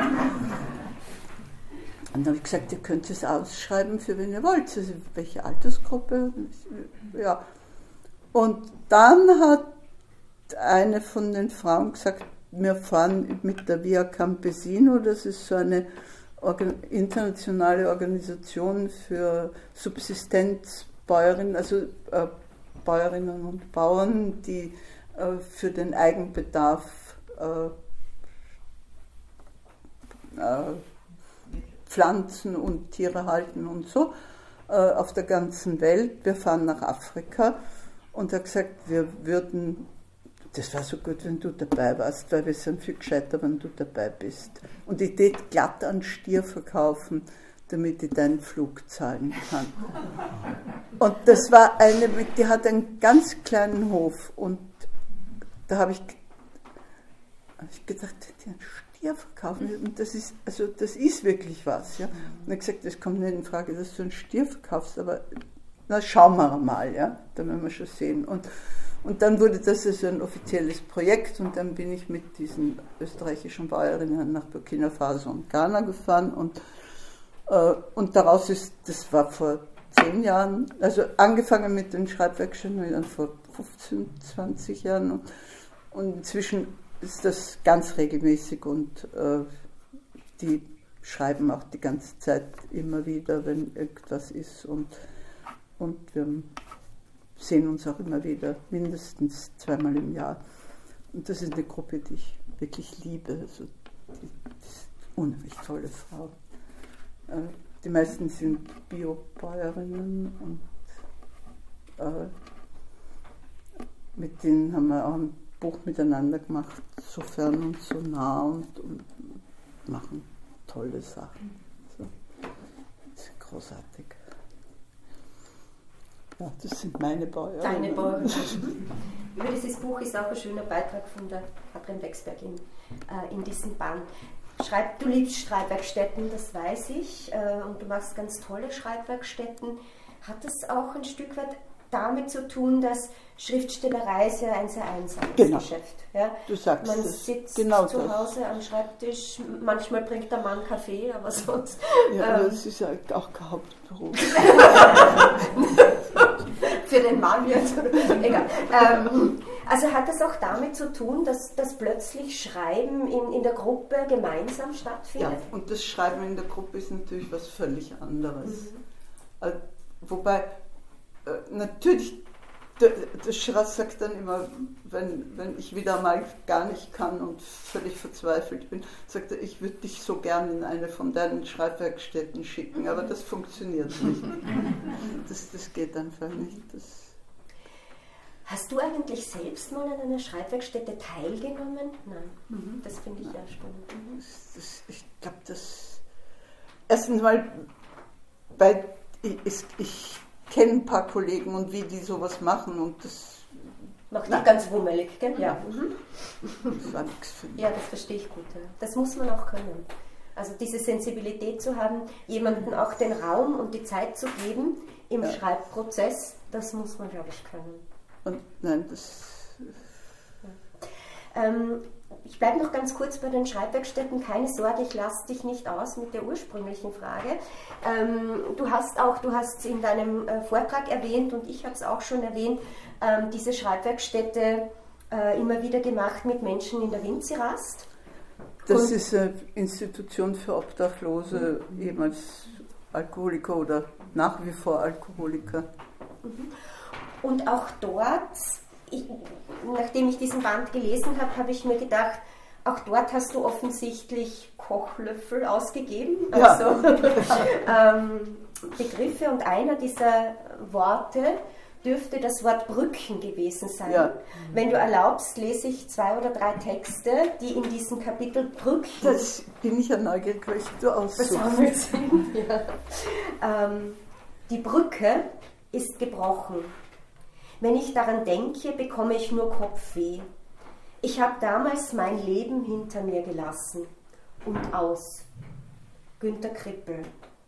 Und dann habe ich gesagt, ihr könnt es ausschreiben, für wen ihr wollt. Also welche Altersgruppe? Ja. Und dann hat eine von den Frauen gesagt, wir fahren mit der Via Campesino, das ist so eine internationale Organisation für Subsistenzbäuerinnen, also Bäuerinnen und Bauern, die für den Eigenbedarf Pflanzen und Tiere halten und so auf der ganzen Welt. Wir fahren nach Afrika und er hat gesagt, wir würden... Das war so gut, wenn du dabei warst, weil wir sind viel gescheiter, wenn du dabei bist. Und ich tät glatt an Stier verkaufen, damit ich deinen Flug zahlen kann. Und das war die hat einen ganz kleinen Hof und da habe ich gedacht, die einen Stier verkaufen und das ist wirklich was. Ja? Und er hat gesagt, das kommt nicht in Frage, dass du einen Stier verkaufst, aber na, schauen wir mal, ja? Da werden wir schon sehen. Und dann wurde das also ein offizielles Projekt und dann bin ich mit diesen österreichischen Bäuerinnen nach Burkina Faso und Ghana gefahren und daraus das war vor 10 Jahren, also angefangen mit den Schreibwerkstätten dann vor 15, 20 Jahren und inzwischen ist das ganz regelmäßig und die schreiben auch die ganze Zeit immer wieder, wenn irgendwas ist und wir haben sehen uns auch immer wieder, mindestens 2-mal im Jahr. Und das ist eine Gruppe, die ich wirklich liebe. Also die ist unheimlich tolle Frau. Die meisten sind Biobäuerinnen und mit denen haben wir auch ein Buch miteinander gemacht, so fern und so nah und machen tolle Sachen. So. Das ist großartig. Ja, das sind meine Bäuerinnen. Deine Bäuerinnen. Über dieses Buch ist auch ein schöner Beitrag von der Katrin Wexberg in diesem Band. Du liebst Schreibwerkstätten, das weiß ich, und du machst ganz tolle Schreibwerkstätten. Hat das auch ein Stück weit damit zu tun, dass Schriftstellerei ist ja ein sehr einsames Geschäft. Ja? Du sagst Man es. sitzt genau zu Hause am Schreibtisch, manchmal bringt der Mann Kaffee, aber sonst... Ja, das ist ja auch kein Hauptberuf. Für den Mann jetzt. Egal. Also hat das auch damit zu tun, dass plötzlich Schreiben in der Gruppe gemeinsam stattfindet? Ja, und das Schreiben in der Gruppe ist natürlich was völlig anderes. Wobei, natürlich, der Schrass sagt dann immer, wenn ich wieder mal gar nicht kann und völlig verzweifelt bin, sagt er, ich würde dich so gern in eine von deinen Schreibwerkstätten schicken, aber das funktioniert nicht. Das geht einfach nicht. Hast du eigentlich selbst mal an einer Schreibwerkstätte teilgenommen? Nein. Das finde ich ja spannend. Ich glaube, erstens mal, weil ich kenne ein paar Kollegen und wie die sowas machen und das macht dich ganz wummelig, gell? Ja. Das war nichts für mich. Ja, das verstehe ich gut. Ja. Das muss man auch können. Also diese Sensibilität zu haben, jemandem auch den Raum und die Zeit zu geben im Schreibprozess, das muss man, glaube ich, können. Und nein, das... Ich bleibe noch ganz kurz bei den Schreibwerkstätten. Keine Sorge, ich lasse dich nicht aus mit der ursprünglichen Frage. Du hast in deinem Vortrag erwähnt und ich habe es auch schon erwähnt, diese Schreibwerkstätte immer wieder gemacht mit Menschen in der Winzirast. Das ist eine Institution für Obdachlose, ehemals Alkoholiker oder nach wie vor Alkoholiker. Und auch dort, nachdem ich diesen Band gelesen habe, habe ich mir gedacht, auch dort hast du offensichtlich Kochlöffel ausgegeben, also Begriffe, und einer dieser Worte dürfte das Wort Brücken gewesen sein. Ja. Wenn du erlaubst, lese ich 2 oder 3 Texte, die in diesem Kapitel Brücken... Das bin ich ja neugierig, weil ich du versammelt sind. Ja. Die Brücke ist gebrochen. Wenn ich daran denke, bekomme ich nur Kopfweh. Ich habe damals mein Leben hinter mir gelassen und aus. Günter Krippel.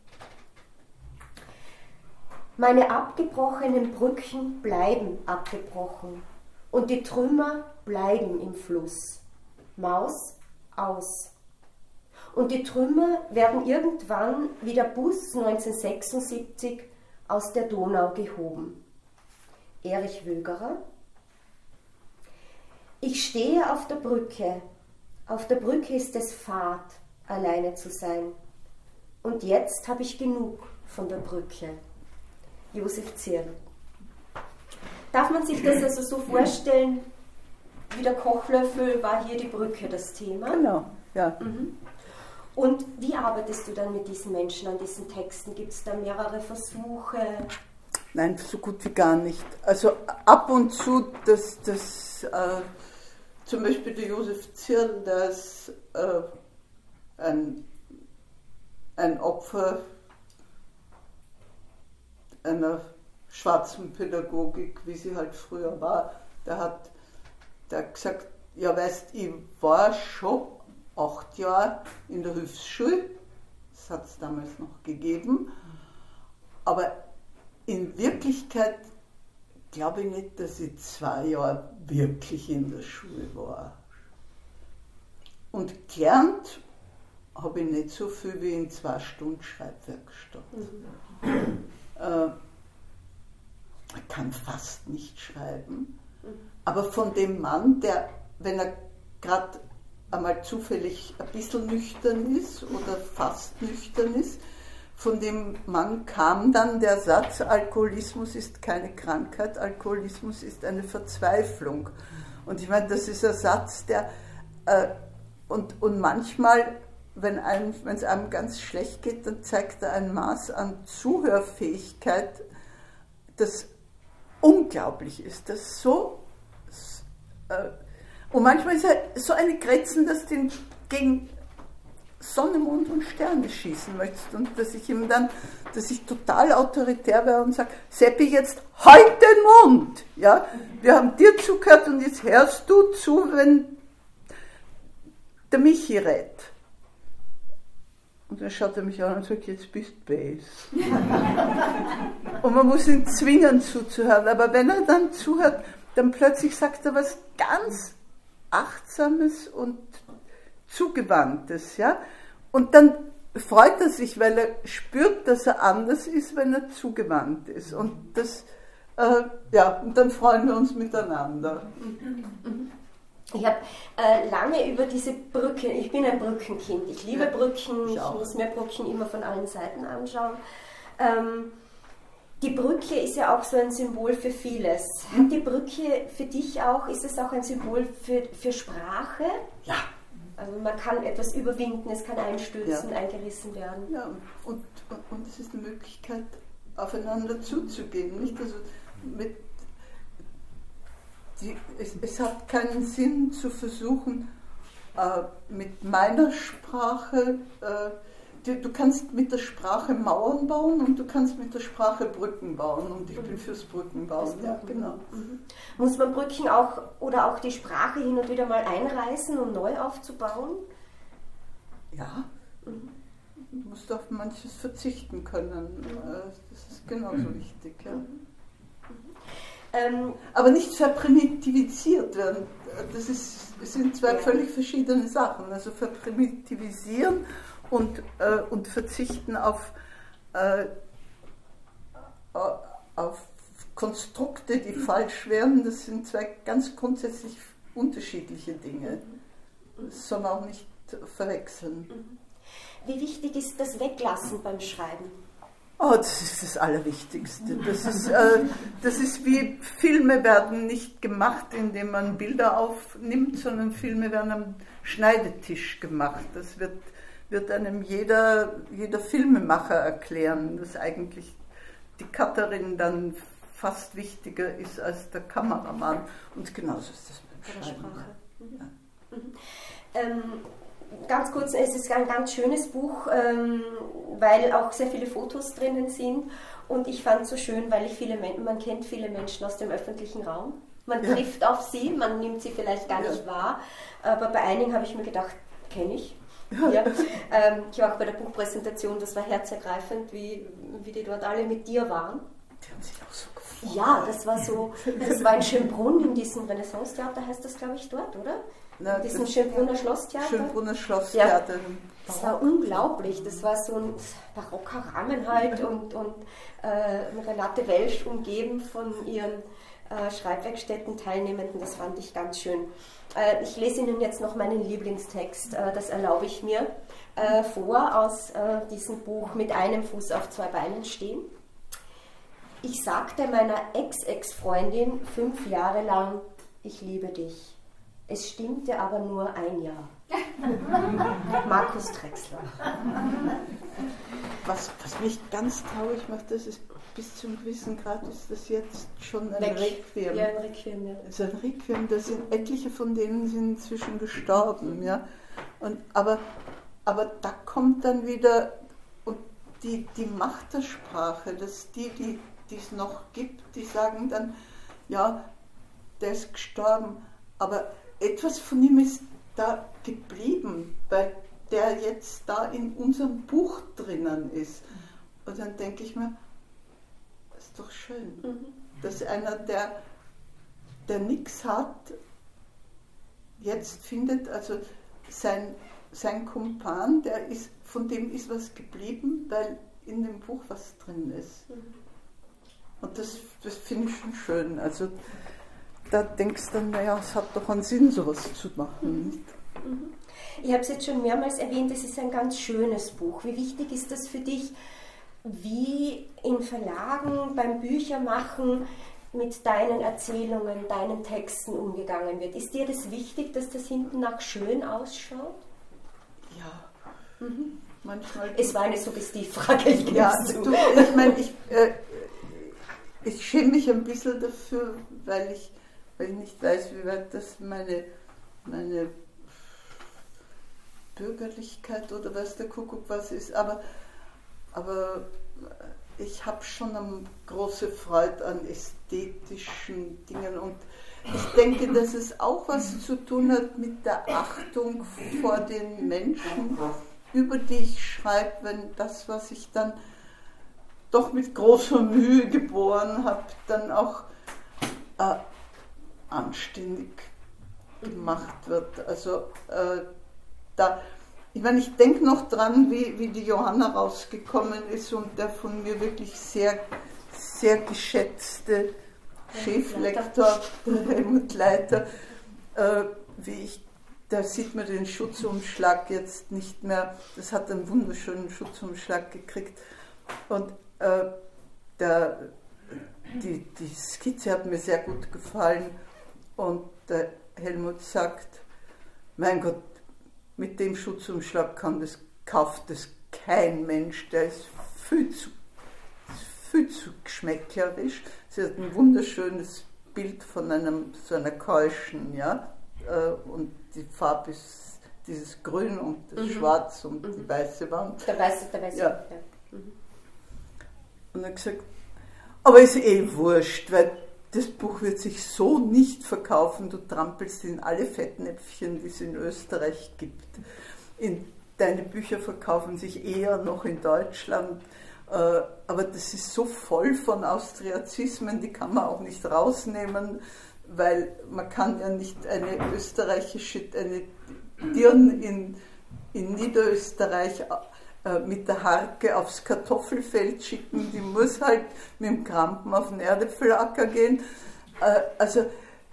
Meine abgebrochenen Brücken bleiben abgebrochen und die Trümmer bleiben im Fluss. Maus aus. Und die Trümmer werden irgendwann wie der Bus 1976 aus der Donau gehoben. Erich Wögerer. Ich stehe auf der Brücke. Auf der Brücke ist es fad, alleine zu sein. Und jetzt habe ich genug von der Brücke. Josef Zierl. Darf man sich das also so vorstellen, wie der Kochlöffel war hier die Brücke das Thema? Genau, ja. Und wie arbeitest du dann mit diesen Menschen an diesen Texten? Gibt es da mehrere Versuche? Nein, so gut wie gar nicht. Also ab und zu, zum Beispiel der Josef Zierl, der ist ein Opfer einer schwarzen Pädagogik, wie sie halt früher war. Der hat gesagt, ja weißt, ich war schon 8 Jahre in der Hilfsschule, das hat es damals noch gegeben, aber in Wirklichkeit glaube ich nicht, dass ich 2 Jahre wirklich in der Schule war. Und gelernt habe ich nicht so viel wie in 2 Stunden Schreibwerkstatt. Ich kann fast nicht schreiben, aber von dem Mann, der, wenn er gerade einmal zufällig ein bisschen nüchtern ist oder fast nüchtern ist, von dem Mann kam dann der Satz, Alkoholismus ist keine Krankheit, Alkoholismus ist eine Verzweiflung. Und ich meine, das ist ein Satz, der, und manchmal, wenn es einem ganz schlecht geht, dann zeigt er ein Maß an Zuhörfähigkeit, das unglaublich ist, das so, und manchmal ist er so eine Grätzen, dass du ihn gegen Sonne, Mond und Sterne schießen möchtest und dass ich total autoritär wäre und sage, Seppi, jetzt halt den Mund, ja, wir haben dir zugehört und jetzt hörst du zu, wenn der Michi redet. Und dann schaut er mich an und sagt, jetzt bist du Bass. Und man muss ihn zwingen zuzuhören, aber wenn er dann zuhört, dann plötzlich sagt er was ganz Achtsames und Zugewandtes, ja. Und dann freut er sich, weil er spürt, dass er anders ist, wenn er zugewandt ist. Und das, und dann freuen wir uns miteinander. Ich habe lange über diese Brücken, ich bin ein Brückenkind, ich liebe Brücken, ich muss mir Brücken immer von allen Seiten anschauen. Die Brücke ist ja auch so ein Symbol für vieles. Hat die Brücke für dich auch, ist es auch ein Symbol für Sprache? Ja. Also man kann etwas überwinden, es kann einstürzen, eingerissen werden. Ja, und es ist eine Möglichkeit, aufeinander zuzugehen. Nicht? Also es hat keinen Sinn zu versuchen, mit meiner Sprache, du kannst mit der Sprache Mauern bauen und du kannst mit der Sprache Brücken bauen und ich bin fürs Brückenbauen. Ja, genau. Muss man Brücken auch die Sprache hin und wieder mal einreißen, um neu aufzubauen? Ja, du musst auf manches verzichten können. Das ist genauso wichtig. Ja. Aber nicht verprimitivisiert werden. Es sind zwei völlig verschiedene Sachen. Also verprimitivisieren und verzichten auf Konstrukte, die falsch wären, das sind zwei ganz grundsätzlich unterschiedliche Dinge. Das soll man auch nicht verwechseln. Wie wichtig ist das Weglassen beim Schreiben? Oh, das ist das Allerwichtigste. Das ist wie Filme werden nicht gemacht, indem man Bilder aufnimmt, sondern Filme werden am Schneidetisch gemacht. Das wird einem jeder Filmemacher erklären, dass eigentlich die Cutterin dann fast wichtiger ist als der Kameramann. Und genauso ist das beim Schreiben. Ja. Ganz kurz, es ist ein ganz schönes Buch, weil auch sehr viele Fotos drinnen sind und ich fand es so schön, weil man kennt viele Menschen aus dem öffentlichen Raum. Man trifft auf sie, man nimmt sie vielleicht gar nicht wahr, aber bei einigen habe ich mir gedacht, kenne ich. Ja. Ich war auch bei der Buchpräsentation, das war herzergreifend, wie die dort alle mit dir waren. Die haben sich auch so gefreut. Ja, das war in Schönbrunn, in diesem Renaissance-Theater heißt das, glaube ich, dort, oder? Na, diesem Schönbrunner Schlosstheater. Schönbrunner Schlosstheater. Ja. Das war unglaublich. Das war so ein barocker Rahmen halt und Renate Welsch umgeben von ihren Schreibwerkstätten-Teilnehmenden. Das fand ich ganz schön. Ich lese Ihnen jetzt noch meinen Lieblingstext, das erlaube ich mir, vor aus diesem Buch Mit einem Fuß auf zwei Beinen stehen. Ich sagte meiner Ex-Ex-Freundin 5 Jahre lang, ich liebe dich. Es stimmte aber nur ein Jahr. Markus Drechsler. Was mich ganz traurig macht, das ist bis zum gewissen Grad ist das jetzt schon ein Requiem. Ja, ein Requiem, ja. Es ist ein Requiem, da sind etliche von denen sind inzwischen gestorben, ja. Aber da kommt dann wieder und die Macht der Sprache, dass die es noch gibt, die sagen dann, ja, der ist gestorben, aber etwas von ihm ist da geblieben, weil der jetzt da in unserem Buch drinnen ist. Und dann denke ich mir, das ist doch schön, dass einer, der nichts hat, jetzt findet, also sein Kumpan, von dem ist was geblieben, weil in dem Buch was drin ist. Und das finde ich schon schön. Also da denkst du dann, naja, es hat doch einen Sinn, sowas zu machen. Nicht? Ich habe es jetzt schon mehrmals erwähnt, es ist ein ganz schönes Buch. Wie wichtig ist das für dich, wie in Verlagen beim Büchermachen mit deinen Erzählungen, deinen Texten umgegangen wird. Ist dir das wichtig, dass das hinten nach schön ausschaut? Ja, manchmal. Es war eine Suggestivfrage, ich gebe es zu. Ich meine, ich schäme mich ein bisschen dafür, weil ich nicht weiß, wie weit das meine Bürgerlichkeit oder weiß der Kuckuck was ist, aber ich habe schon eine große Freude an ästhetischen Dingen und ich denke, dass es auch was zu tun hat mit der Achtung vor den Menschen, über die ich schreibe, wenn das, was ich dann doch mit großer Mühe geboren habe, dann auch anständig gemacht wird. Also ich meine, ich denke noch dran, wie die Johanna rausgekommen ist und der von mir wirklich sehr, sehr geschätzte Cheflektor, der Helmut Leiter, da sieht man den Schutzumschlag jetzt nicht mehr, das hat einen wunderschönen Schutzumschlag gekriegt und die Skizze hat mir sehr gut gefallen und der Helmut sagt, mein Gott, mit dem Schutzumschlag kauft das kein Mensch, der ist viel zu geschmäcklerisch. Sie hat ein wunderschönes Bild von so einer Keuschen, ja, und die Farbe ist dieses Grün und das Schwarz und die weiße Wand. Der weiße, ja. Und er hat gesagt, aber ist wurscht, weil das Buch wird sich so nicht verkaufen, du trampelst in alle Fettnäpfchen, die es in Österreich gibt. Deine Bücher verkaufen sich eher noch in Deutschland, aber das ist so voll von Austriazismen, die kann man auch nicht rausnehmen, weil man kann ja nicht eine Dirn in Niederösterreich mit der Harke aufs Kartoffelfeld schicken, die muss halt mit dem Krampen auf den Erdäpfelacker gehen. Also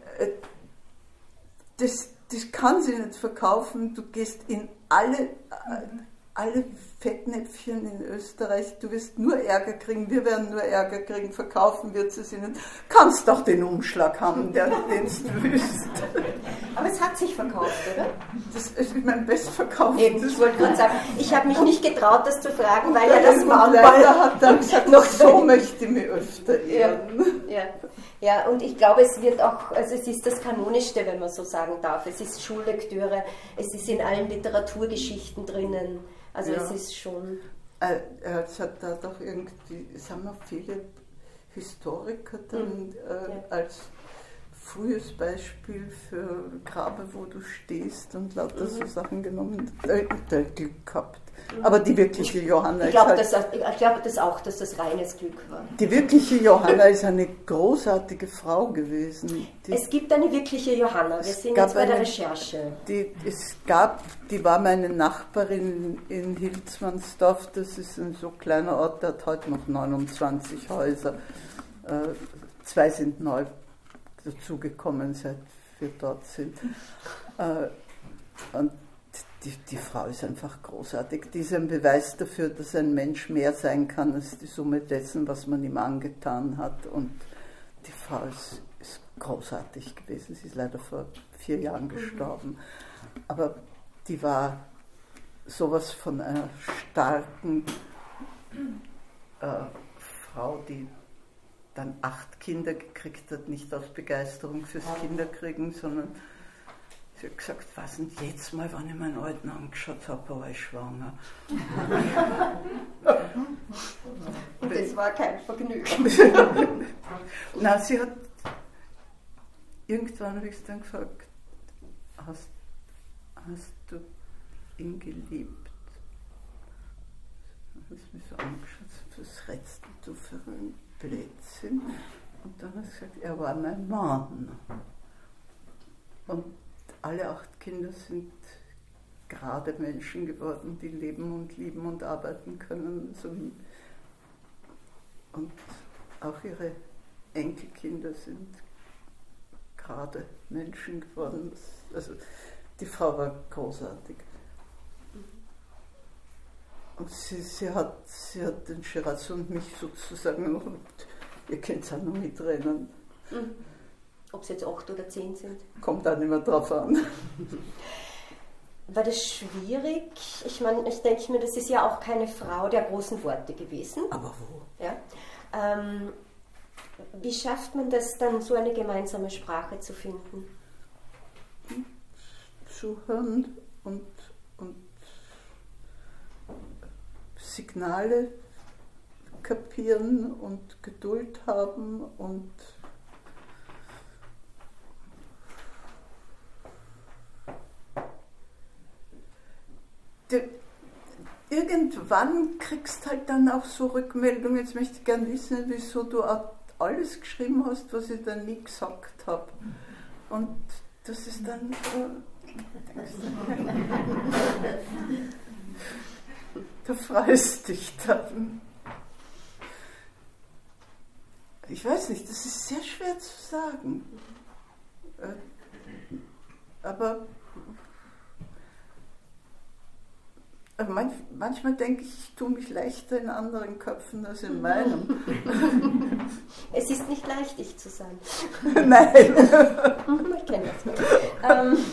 das kann sie nicht verkaufen. Du gehst in alle Fettnäpfchen in Österreich, du wirst nur Ärger kriegen, wir werden nur Ärger kriegen, verkaufen wird sie nicht. Kannst doch den Umschlag haben, den du willst. Aber es hat sich verkauft, oder? Das ist mein Bestverkauf. Ich wollte gerade sagen, ich habe mich nicht getraut, das zu fragen, weil ja das Mahnball hat dann gesagt, noch so möchte ich mich öfter ehren. Ja, und ich glaube, es wird auch, also es ist das Kanonischste, wenn man so sagen darf. Es ist Schullektüre, es ist in allen Literaturgeschichten drinnen. Also es ist schon... Es hat da doch irgendwie, es haben auch viele Historiker dann als frühes Beispiel für Grabe, wo du stehst und lauter so Sachen genommen, Glück gehabt. Aber die wirkliche Johanna ich glaube das auch, dass das reines Glück war. Die wirkliche Johanna ist eine großartige Frau gewesen. Es gibt eine wirkliche Johanna, wir sind jetzt bei der Recherche. Die war meine Nachbarin in Hilsmannsdorf, das ist ein so kleiner Ort, der hat heute noch 29 Häuser. 2 sind neu dazugekommen, seit wir dort sind. Und die Frau ist einfach großartig. Die ist ein Beweis dafür, dass ein Mensch mehr sein kann als die Summe dessen, was man ihm angetan hat. Und die Frau ist großartig gewesen. Sie ist leider vor 4 Jahren gestorben. Aber die war sowas von einer starken Frau, die dann 8 Kinder gekriegt hat, nicht aus Begeisterung fürs Kinderkriegen, sondern sie hat gesagt, was denn jetzt mal, wenn ich meinen Alten angeschaut habe, war ich schwanger. Und das war kein Vergnügen. Na, sie hat, irgendwann habe ich es dann gefragt, hast du ihn geliebt? Hat sie mich so angeschaut, was redest du für ein Blödsinn? Und dann hat sie gesagt, er war mein Mann. Und alle 8 Kinder sind gerade Menschen geworden, die leben und lieben und arbeiten können. Und auch ihre Enkelkinder sind gerade Menschen geworden. Also die Frau war großartig. Und sie hat den Shiraz und mich sozusagen, und ihr könnt es auch noch mitrennen. Ob es jetzt 8 oder 10 sind? Kommt auch nicht mehr drauf an. War das schwierig? Ich meine, ich denke mir, das ist ja auch keine Frau der großen Worte gewesen. Aber wo? Ja. Wie schafft man das dann, so eine gemeinsame Sprache zu finden? Zuhören und Signale kapieren und Geduld haben und irgendwann kriegst halt dann auch so Rückmeldungen. Jetzt möchte ich gerne wissen, wieso du alles geschrieben hast, was ich dann nie gesagt habe. Und das ist dann da freust dich dann. Ich weiß nicht, das ist sehr schwer zu sagen. Aber manchmal denke ich tue mich leichter in anderen Köpfen als in meinem. Es ist nicht leicht, dich zu sein. Nein. Ich kenne das nicht.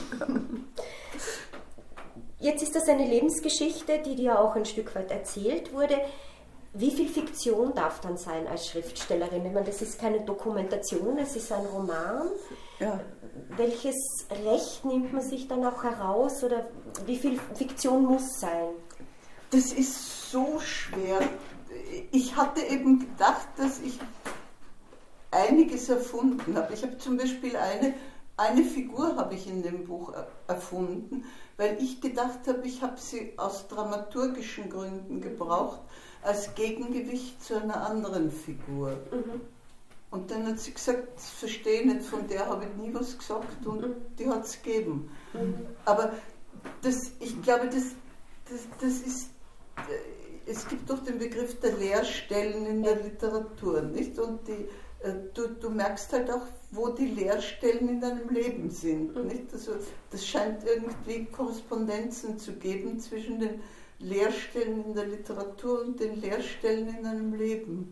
Jetzt ist das eine Lebensgeschichte, die dir auch ein Stück weit erzählt wurde. Wie viel Fiktion darf dann sein als Schriftstellerin? Ich meine, das ist keine Dokumentation, es ist ein Roman. Ja. Welches Recht nimmt man sich dann auch heraus oder wie viel Fiktion muss sein? Das ist so schwer. Ich hatte eben gedacht, dass ich einiges erfunden habe. Ich habe zum Beispiel eine Figur habe ich in dem Buch erfunden, weil ich gedacht habe, ich habe sie aus dramaturgischen Gründen gebraucht, als Gegengewicht zu einer anderen Figur. Und dann hat sie gesagt, das verstehe ich nicht, von der habe ich nie was gesagt und die hat es gegeben. Aber ich glaube, das ist, es gibt doch den Begriff der Leerstellen in der Literatur, nicht? Und du merkst halt auch, wo die Leerstellen in deinem Leben sind, nicht? Also das scheint irgendwie Korrespondenzen zu geben zwischen den Leerstellen in der Literatur und den Leerstellen in deinem Leben.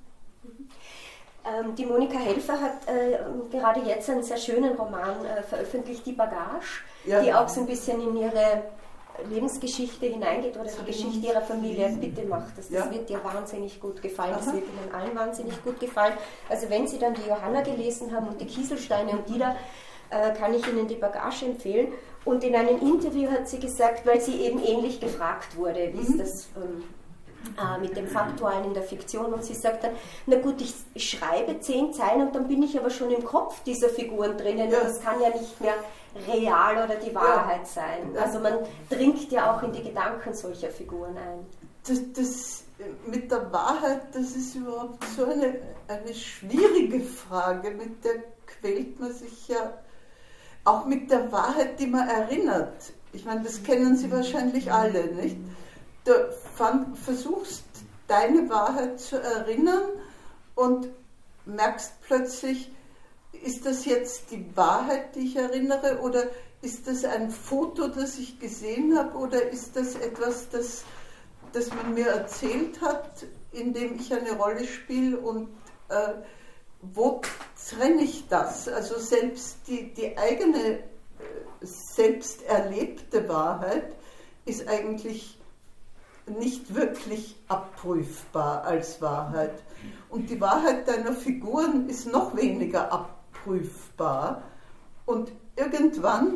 Die Monika Helfer hat gerade jetzt einen sehr schönen Roman veröffentlicht, Die Bagage, die auch so ein bisschen in ihre Lebensgeschichte hineingeht oder die Geschichte ihrer Familie. Bitte macht das, das wird dir wahnsinnig gut gefallen, das wird Ihnen allen wahnsinnig gut gefallen. Also wenn Sie dann die Johanna gelesen haben und die Kieselsteine und die da, kann ich Ihnen Die Bagage empfehlen. Und in einem Interview hat sie gesagt, weil sie eben ähnlich gefragt wurde, wie ist das mit dem Faktualen in der Fiktion, und sie sagt dann, na gut, ich schreibe 10 Zeilen und dann bin ich aber schon im Kopf dieser Figuren drinnen, und das kann ja nicht mehr real oder die Wahrheit sein. Also man dringt ja auch in die Gedanken solcher Figuren ein. Das mit der Wahrheit, das ist überhaupt so eine schwierige Frage, mit der quält man sich ja auch mit der Wahrheit, die man erinnert. Ich meine, das kennen Sie wahrscheinlich alle, nicht? Du versuchst, deine Wahrheit zu erinnern und merkst plötzlich, ist das jetzt die Wahrheit, die ich erinnere, oder ist das ein Foto, das ich gesehen habe, oder ist das etwas, das man mir erzählt hat, in dem ich eine Rolle spiele, und wo trenne ich das? Also selbst die eigene selbst erlebte Wahrheit ist eigentlich nicht wirklich abprüfbar als Wahrheit. Und die Wahrheit deiner Figuren ist noch weniger abprüfbar. Und irgendwann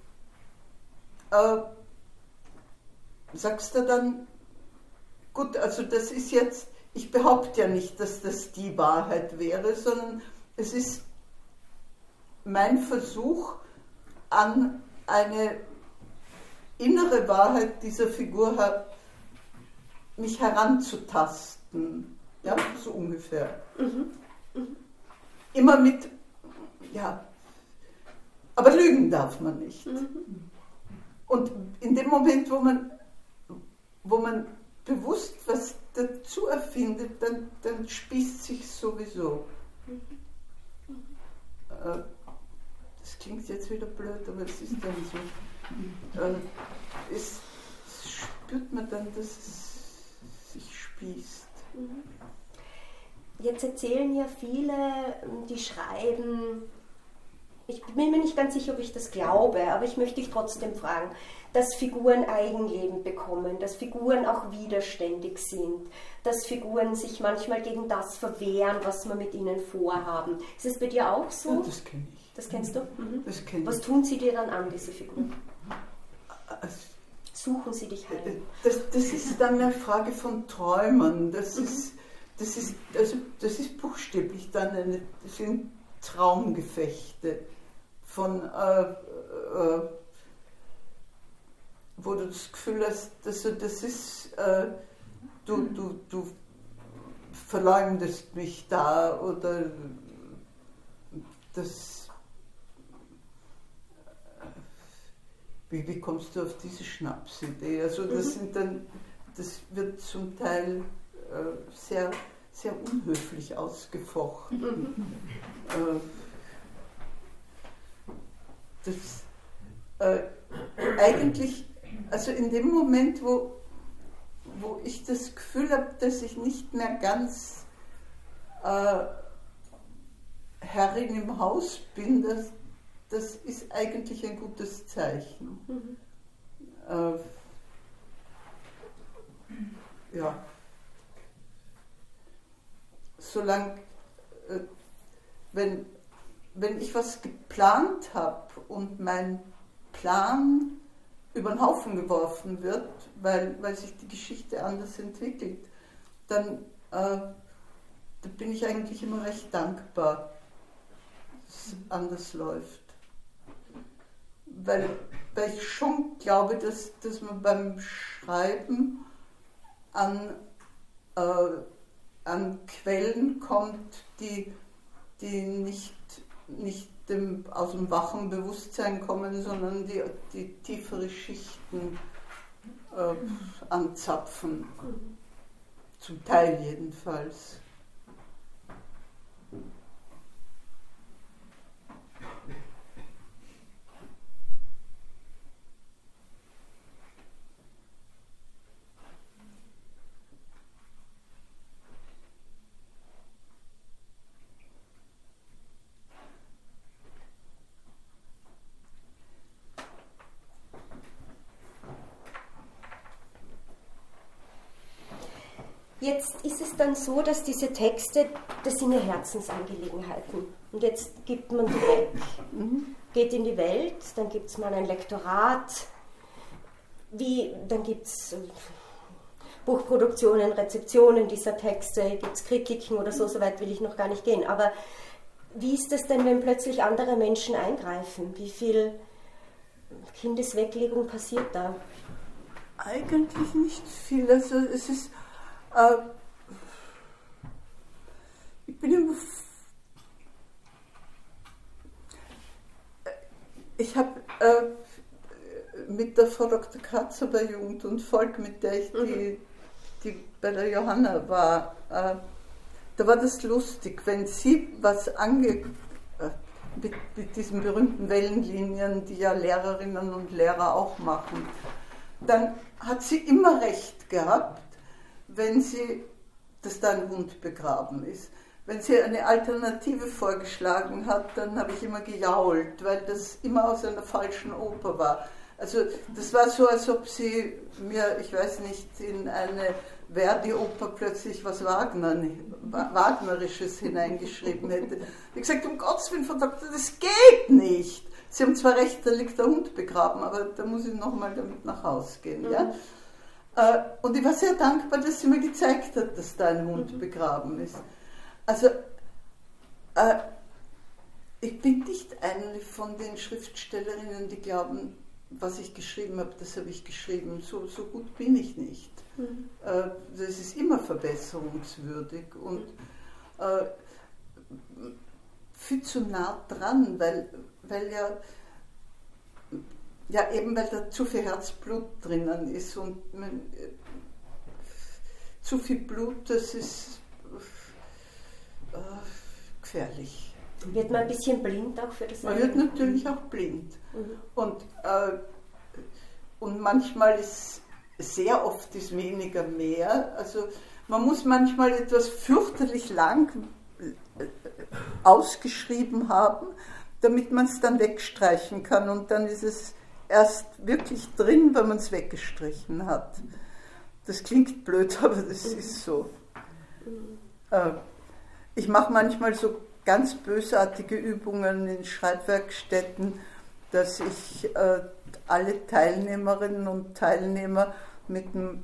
sagst du dann, gut, also das ist jetzt, ich behaupte ja nicht, dass das die Wahrheit wäre, sondern es ist mein Versuch, an eine innere Wahrheit dieser Figur mich heranzutasten. Ja, so ungefähr. Immer mit, ja, aber lügen darf man nicht. Und in dem Moment, wo man bewusst was dazu erfindet, dann spießt sich sowieso. Das klingt jetzt wieder blöd, aber es ist dann so. Es spürt man dann, dass es spießt. Jetzt erzählen ja viele, die schreiben, ich bin mir nicht ganz sicher, ob ich das glaube, aber ich möchte dich trotzdem fragen, dass Figuren Eigenleben bekommen, dass Figuren auch widerständig sind, dass Figuren sich manchmal gegen das verwehren, was wir mit ihnen vorhaben. Ist es bei dir auch so? Ja, das kenne ich. Das kennst du? Das kenn ich. Was tun sie dir dann an, diese Figuren? Also, Suchen sie dich heim? Das ist dann eine Frage von Träumen. Das ist buchstäblich dann das sind Traumgefechte von wo du das Gefühl hast, das ist du verleumdest mich da oder das wie kommst du auf diese Schnapsidee? Also das wird zum Teil sehr, sehr unhöflich ausgefochten. Eigentlich, also in dem Moment, wo ich das Gefühl habe, dass ich nicht mehr ganz Herrin im Haus bin, das ist eigentlich ein gutes Zeichen. Ja. Solange, wenn ich was geplant habe und mein Plan über den Haufen geworfen wird, weil sich die Geschichte anders entwickelt, dann bin ich eigentlich immer recht dankbar, dass es anders läuft. Weil ich schon glaube, dass man beim Schreiben an Quellen kommt, die nicht aus dem wachen Bewusstsein kommen, sondern die tiefere Schichten anzapfen. Zum Teil jedenfalls. Jetzt ist es dann so, dass diese Texte, das sind ja Herzensangelegenheiten. Und jetzt gibt man die weg, geht in die Welt, dann gibt es mal ein Lektorat, dann gibt es Buchproduktionen, Rezeptionen dieser Texte, gibt es Kritiken oder so weit will ich noch gar nicht gehen. Aber wie ist das denn, wenn plötzlich andere Menschen eingreifen? Wie viel Kindesweglegung passiert da? Eigentlich nicht viel. Also es ist ich habe mit der Frau Dr. Kratzer bei Jugend und Volk, mit der ich die bei der Johanna war, da war das lustig, wenn sie was mit diesen berühmten Wellenlinien, die ja Lehrerinnen und Lehrer auch machen, dann hat sie immer recht gehabt, dass da ein Hund begraben ist. Wenn sie eine Alternative vorgeschlagen hat, dann habe ich immer gejault, weil das immer aus einer falschen Oper war. Also das war so, als ob sie mir, ich weiß nicht, in eine Verdi-Oper plötzlich was Wagnerisches hineingeschrieben hätte. Ich gesagt, um Gottes Willen, Frau Doktor, das geht nicht. Sie haben zwar recht, da liegt der Hund begraben, aber da muss ich nochmal damit nach Hause gehen. Ja? Und ich war sehr dankbar, dass sie mir gezeigt hat, dass da ein Hund begraben ist. Also, ich bin nicht eine von den Schriftstellerinnen, die glauben, was ich geschrieben habe, das habe ich geschrieben. So gut bin ich nicht. Das ist immer verbesserungswürdig und viel zu nah dran, weil da zu viel Herzblut drinnen ist und zu viel Blut, das ist gefährlich. Wird man ein bisschen blind auch für das? Man wird natürlich auch blind. Und manchmal ist, sehr oft ist weniger mehr. Also Man muss manchmal etwas fürchterlich lang ausgeschrieben haben, damit man es dann wegstreichen kann. Und dann ist es erst wirklich drin, wenn man es weggestrichen hat. Das klingt blöd, aber das ist so. Ich mache manchmal so ganz bösartige Übungen in Schreibwerkstätten, dass ich alle Teilnehmerinnen und Teilnehmer mit einem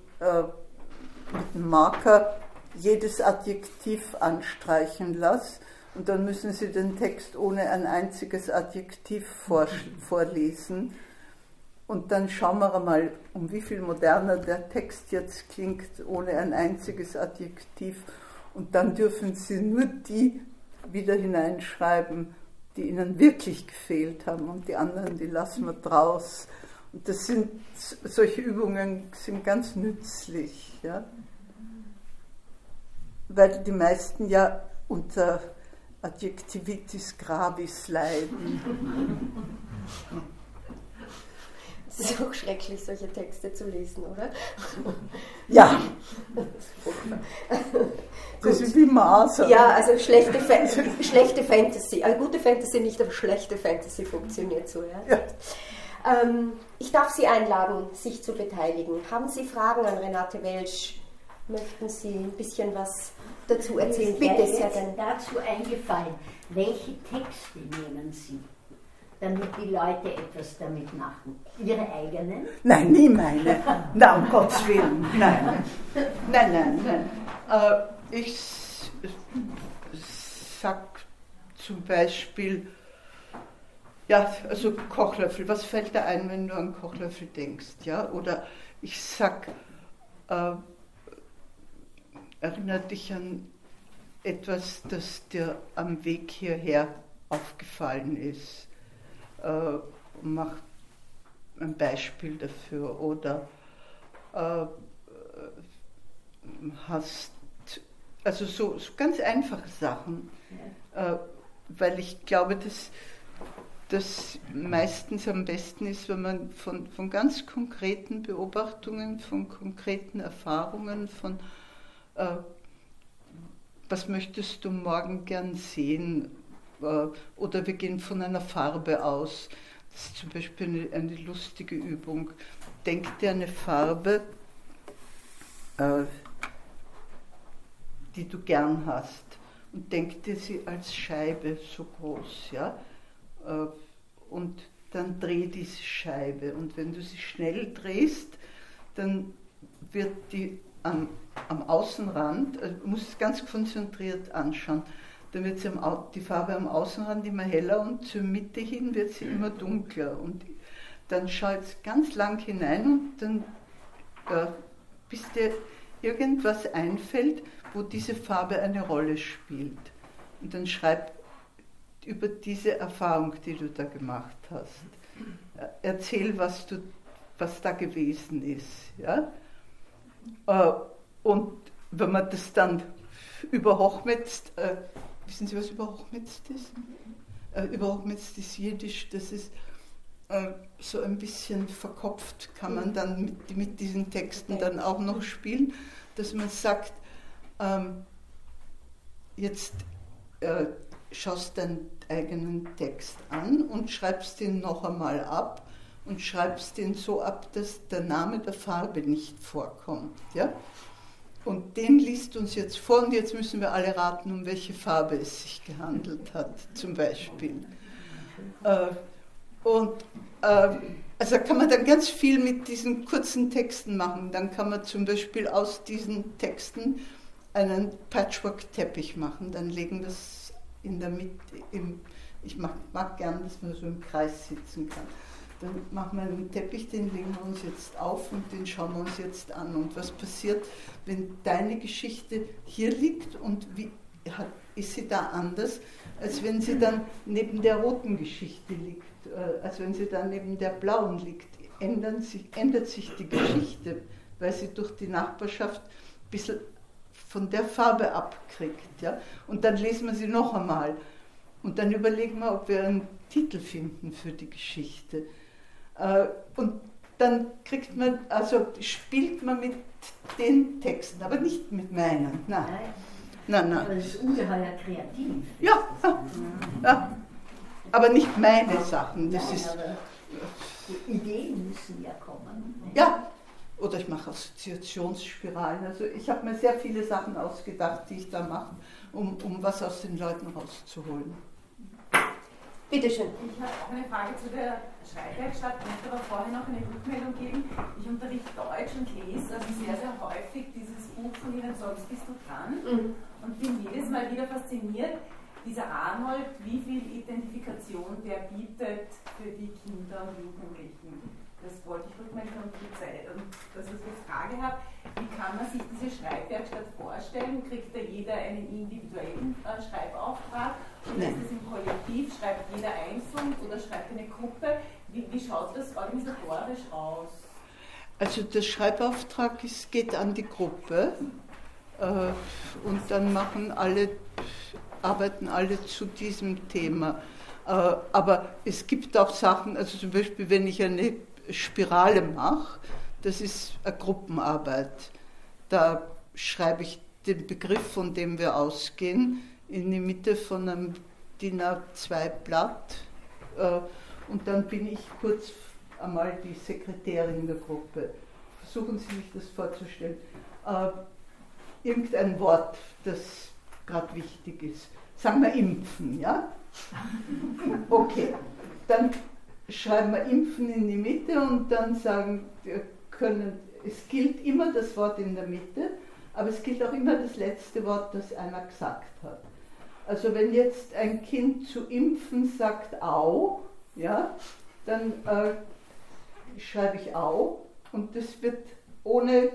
Marker jedes Adjektiv anstreichen lasse. Und dann müssen sie den Text ohne ein einziges Adjektiv vorlesen. Und dann schauen wir mal, um wie viel moderner der Text jetzt klingt, ohne ein einziges Adjektiv. Und dann dürfen sie nur die wieder hineinschreiben, die ihnen wirklich gefehlt haben. Und die anderen, die lassen wir draus. Und solche Übungen sind ganz nützlich. Ja? Weil die meisten ja unter Adjektivitis gravis leiden. Es ist auch schrecklich, solche Texte zu lesen, oder? Ja. Das ist wie Masern. Ja, also schlechte Fantasy. Also gute Fantasy nicht, aber schlechte Fantasy funktioniert so. Ja? Ja. Ich darf Sie einladen, sich zu beteiligen. Haben Sie Fragen an Renate Welsch? Möchten Sie ein bisschen was dazu erzählen? Bitte, sehr gerne. Dazu eingefallen, welche Texte nehmen Sie, damit die Leute etwas damit machen? Ihre eigenen? Nein, nie meine. Na, um Gottes Willen. Nein. Nein. Ich sag zum Beispiel, ja, also Kochlöffel. Was fällt dir ein, wenn du an Kochlöffel denkst? Ja? Oder ich sag, erinnere dich an etwas, das dir am Weg hierher aufgefallen ist. Mach ein Beispiel dafür. Oder hast, also so ganz einfache Sachen, weil ich glaube, dass das meistens am besten ist, wenn man von ganz konkreten Beobachtungen, von konkreten Erfahrungen, von was möchtest du morgen gern sehen? Oder wir gehen von einer Farbe aus. Das ist zum Beispiel eine lustige Übung. Denk dir eine Farbe, die du gern hast, und denk dir sie als Scheibe so groß, ja? Und dann dreh diese Scheibe. Und wenn du sie schnell drehst, dann wird die am Außenrand, du musst es ganz konzentriert anschauen, dann wird die Farbe am Außenrand immer heller und zur Mitte hin wird sie immer dunkler. Und dann schau jetzt ganz lang hinein und dann bis dir irgendwas einfällt, wo diese Farbe eine Rolle spielt. Und dann schreib über diese Erfahrung, die du da gemacht hast. Erzähl, was da gewesen ist. Ja? Und wenn man das dann überhochmetzt, wissen Sie, was überhochmetzt ist? Überhochmetzt ist Jiddisch, das ist so ein bisschen verkopft, kann man dann mit diesen Texten dann auch noch spielen, dass man sagt, jetzt schaust deinen eigenen Text an und schreibst den noch einmal ab und schreibst den so ab, dass der Name der Farbe nicht vorkommt. Ja? Und den liest uns jetzt vor und jetzt müssen wir alle raten, um welche Farbe es sich gehandelt hat, zum Beispiel. Also kann man dann ganz viel mit diesen kurzen Texten machen. Dann kann man zum Beispiel aus diesen Texten einen Patchwork-Teppich machen. Dann legen wir es in der Mitte, ich mag gern, dass man so im Kreis sitzen kann. Dann machen wir einen Teppich, den legen wir uns jetzt auf und den schauen wir uns jetzt an. Und was passiert, wenn deine Geschichte hier liegt und wie ist sie da anders, als wenn sie dann neben der roten Geschichte liegt, als wenn sie dann neben der blauen liegt, ändert sich die Geschichte, weil sie durch die Nachbarschaft ein bisschen von der Farbe abkriegt. Ja? Und dann lesen wir sie noch einmal und dann überlegen wir, ob wir einen Titel finden für die Geschichte. Und dann spielt man mit den Texten, aber nicht mit meinen. Nein. Aber das ist ungeheuer kreativ. Ja. Aber nicht meine Sachen. Das ist, aber die Ideen müssen ja kommen. Ja, oder ich mache Assoziationsspiralen. Also ich habe mir sehr viele Sachen ausgedacht, die ich da mache, um was aus den Leuten rauszuholen. Bitte schön. Ich habe auch eine Frage zu der Schreibwerkstatt. Ich möchte aber vorher noch eine Rückmeldung geben. Ich unterrichte Deutsch und lese also sehr, sehr häufig dieses Buch von Ihnen, Sonst bist du dran. Und bin jedes Mal wieder fasziniert, dieser Arnold, wie viel Identifikation der bietet für die Kinder und Jugendlichen. Das wollte ich rückmelden und dass ich eine Frage habe, wie kann man sich diese Schreibwerkstatt vorstellen? Kriegt da jeder einen individuellen Schreibauftrag? Oder ist das im Kollektiv? Schreibt jeder einzeln oder schreibt eine Gruppe? Wie schaut das organisatorisch aus? Also der Schreibauftrag geht an die Gruppe und dann arbeiten alle zu diesem Thema. Aber es gibt auch Sachen, also zum Beispiel, wenn ich eine Spirale mache, das ist eine Gruppenarbeit. Da schreibe ich den Begriff, von dem wir ausgehen, in die Mitte von einem DIN A2-Blatt und dann bin ich kurz einmal die Sekretärin der Gruppe. Versuchen Sie sich das vorzustellen. Irgendein Wort, das gerade wichtig ist. Sagen wir impfen, ja? Okay, dann schreiben wir impfen in die Mitte und dann sagen wir es gilt immer das Wort in der Mitte, aber es gilt auch immer das letzte Wort, das einer gesagt hat. Also wenn jetzt ein Kind zu impfen sagt au, ja, dann schreibe ich au und das wird ohne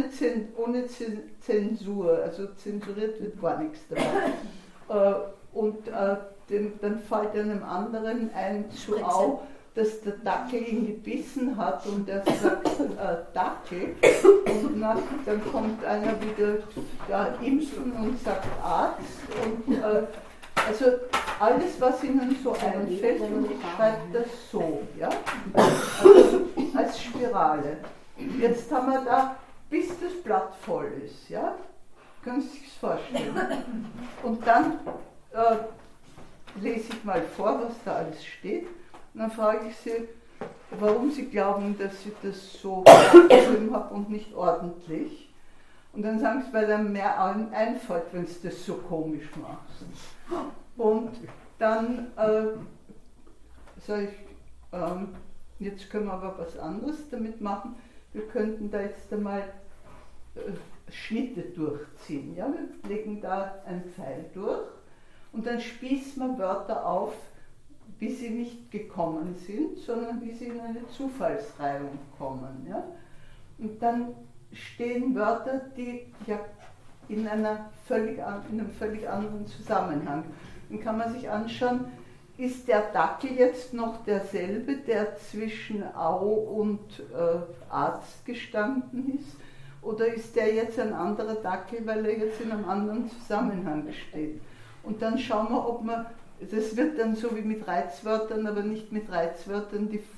Zensur, also zensuriert wird gar nichts dabei. Dann fällt einem anderen ein zu au, dass der Dackel ihn gebissen hat und er sagt Dackel und dann kommt einer wieder impfen und sagt Arzt und also alles, was Ihnen so einfällt, und ich schreibe das so, ja? Also als Spirale. Jetzt haben wir da, bis das Blatt voll ist, ja? Können Sie sich das vorstellen? Und dann lese ich mal vor, was da alles steht. Und dann frage ich Sie, warum Sie glauben, dass ich das so geschrieben habe und nicht ordentlich. Und dann sagen Sie, weil einem mehr einfällt, wenn Sie das so komisch machst. Und dann sage ich, jetzt können wir aber was anderes damit machen. Wir könnten da jetzt einmal Schnitte durchziehen. Ja? Wir legen da einen Pfeil durch und dann spießen wir Wörter auf, wie sie nicht gekommen sind, sondern wie sie in eine Zufallsreihung kommen. Ja? Und dann stehen Wörter, die ja in einem völlig anderen Zusammenhang. Dann kann man sich anschauen, ist der Dackel jetzt noch derselbe, der zwischen Au und Arzt gestanden ist? Oder ist der jetzt ein anderer Dackel, weil er jetzt in einem anderen Zusammenhang steht? Und dann schauen wir, ob man, das wird dann so wie mit Reizwörtern, aber nicht mit Reizwörtern, die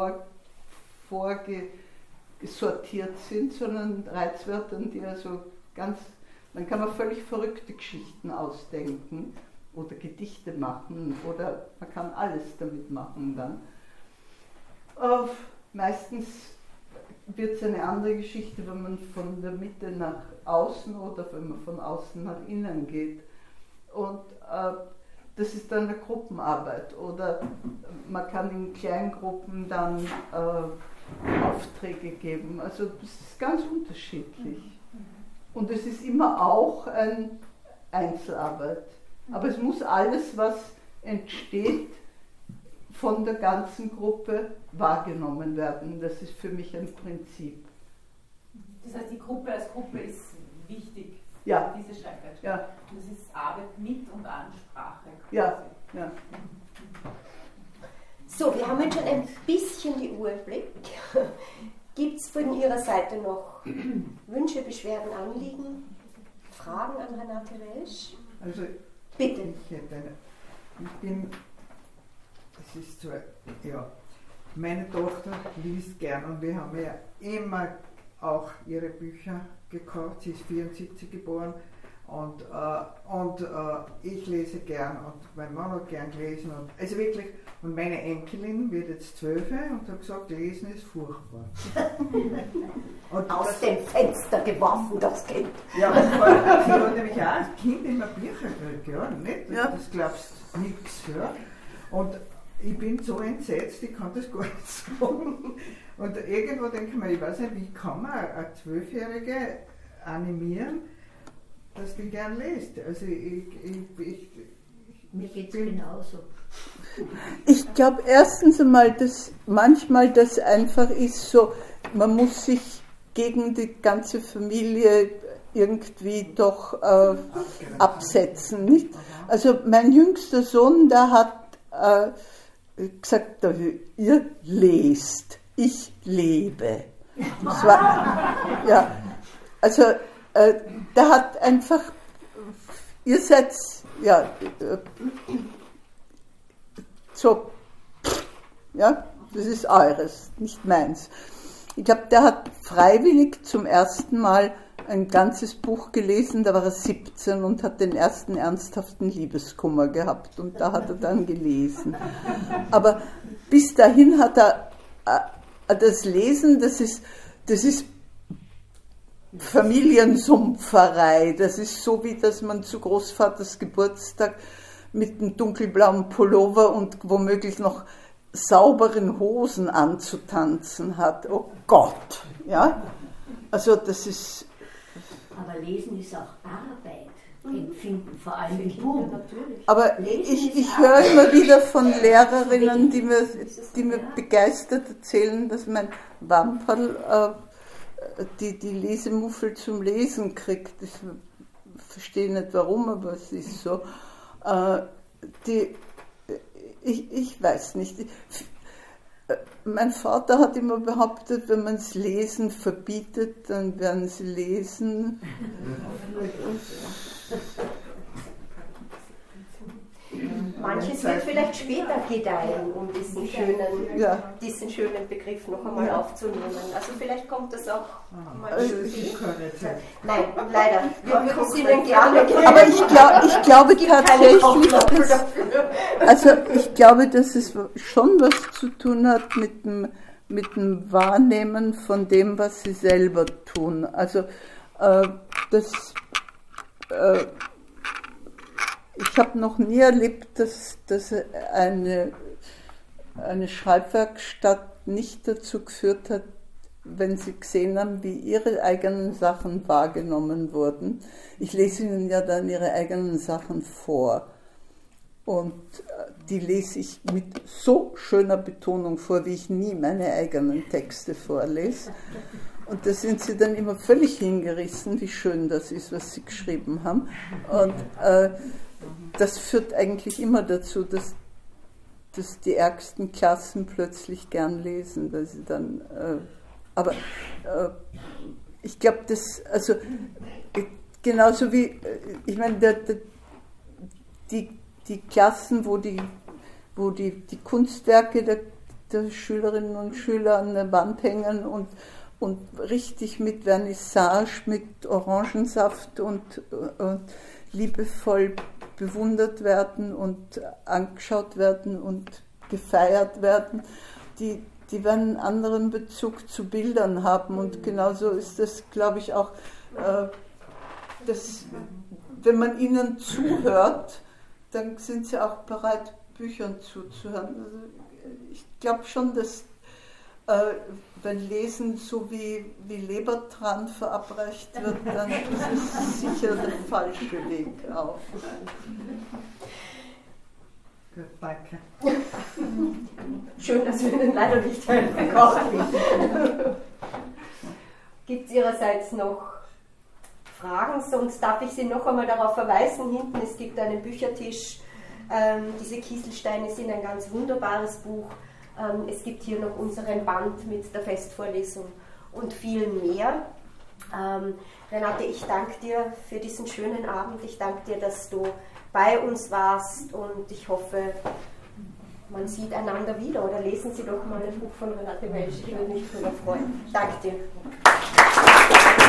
vorgesortiert sind, sondern Reizwörtern, die also dann kann man völlig verrückte Geschichten ausdenken oder Gedichte machen oder man kann alles damit machen dann. Meistens wird es eine andere Geschichte, wenn man von der Mitte nach außen oder wenn man von außen nach innen geht. Und das ist dann eine Gruppenarbeit oder man kann in Kleingruppen dann Aufträge geben. Also das ist ganz unterschiedlich. Und es ist immer auch eine Einzelarbeit. Aber es muss alles, was entsteht, von der ganzen Gruppe wahrgenommen werden. Das ist für mich ein Prinzip. Das heißt, die Gruppe als Gruppe ist wichtig für ja. diese Schreibwerkstatt. Ja. Und das ist Arbeit mit und Ansprache. Quasi. Ja, ja. So, wir haben jetzt schon ein bisschen die Uhr im Blick. Gibt es von Ihrer Seite noch Wünsche, Beschwerden, Anliegen, Fragen an Renate Welsch? Also, bitte. Ich bin, das ist so, ja, meine Tochter liest gern und wir haben ja immer auch ihre Bücher gekauft. Sie ist 74 geboren und ich lese gern und mein Mann hat gern gelesen. Und, also wirklich, und meine Enkelin wird jetzt 12 und hat gesagt, Lesen ist furchtbar. Und Aus dem Fenster geworfen, das Kind. Ja, sie hat nämlich auch als Kind immer Bücher gekriegt, ja, nicht? Das glaubst du nichts, ja. Und ich bin so entsetzt, ich kann das gar nicht sagen. Und irgendwo denke ich mir, ich weiß nicht, wie kann man eine 12-Jährige animieren, dass die gern liest. Also mir geht es genauso. Ich glaube erstens einmal, dass manchmal das einfach ist so, man muss sich gegen die ganze Familie irgendwie doch absetzen. Nicht? Also mein jüngster Sohn, der hat gesagt, ihr lest, ich lebe. Das war, ja, also der hat einfach, ihr seid, ja, so, ja, das ist eures, nicht meins. Ich glaube, der hat freiwillig zum ersten Mal ein ganzes Buch gelesen, da war er 17 und hat den ersten ernsthaften Liebeskummer gehabt und da hat er dann gelesen. Aber bis dahin hat er das Lesen, das ist Familiensumpferei, das ist so wie, dass man zu Großvaters Geburtstag mit einem dunkelblauen Pullover und womöglich noch sauberen Hosen anzutanzen hat. Oh Gott, ja, also das ist... Aber Lesen ist auch Arbeit, empfinden, vor allem die Buben. Aber ich höre immer wieder von Lehrerinnen, die mir begeistert erzählen, dass mein Wamperl die Lesemuffel zum Lesen kriegt. Ich verstehe nicht warum, aber es ist so. Ich weiß nicht. Mein Vater hat immer behauptet, wenn man das Lesen verbietet, dann werden sie lesen. Manches wird vielleicht später gedeihen, um diesen schönen Begriff noch einmal aufzunehmen. Also vielleicht kommt das auch mal später. Nein, leider. Wir würden es Ihnen gerne geben. Aber ich glaube tatsächlich, ich glaube, dass es schon was zu tun hat mit dem Wahrnehmen von dem, was Sie selber tun. Also ich habe noch nie erlebt, dass eine Schreibwerkstatt nicht dazu geführt hat, wenn sie gesehen haben, wie ihre eigenen Sachen wahrgenommen wurden. Ich lese Ihnen ja dann Ihre eigenen Sachen vor. Und die lese ich mit so schöner Betonung vor, wie ich nie meine eigenen Texte vorlese. Und da sind sie dann immer völlig hingerissen, wie schön das ist, was sie geschrieben haben. Und das führt eigentlich immer dazu, dass die ärgsten Klassen plötzlich gern lesen, dass sie dann, aber ich glaube, also genauso wie, ich meine, die Klassen, wo die Kunstwerke der Schülerinnen und Schüler an der Wand hängen und richtig mit Vernissage, mit Orangensaft und liebevoll bewundert werden und angeschaut werden und gefeiert werden, die werden einen anderen Bezug zu Bildern haben. Und genauso ist das, glaube ich, auch, dass, wenn man ihnen zuhört, dann sind sie auch bereit, Büchern zuzuhören. Also ich glaube schon, dass wenn Lesen so wie Lebertran verabreicht wird, dann ist es sicher der falsche Weg auch. Gut, danke. Schön, dass wir Ihnen leider nicht helfen können. Gibt es Ihrerseits noch Fragen? Sonst darf ich Sie noch einmal darauf verweisen, hinten es gibt einen Büchertisch. Diese Kieselsteine sind ein ganz wunderbares Buch. Es gibt hier noch unseren Band mit der Festvorlesung und viel mehr. Renate, ich danke dir für diesen schönen Abend. Ich danke dir, dass du bei uns warst und ich hoffe, man sieht einander wieder. Oder lesen Sie doch mal ein Buch von Renate Welsch, ich würde mich darüber freuen. Danke dir.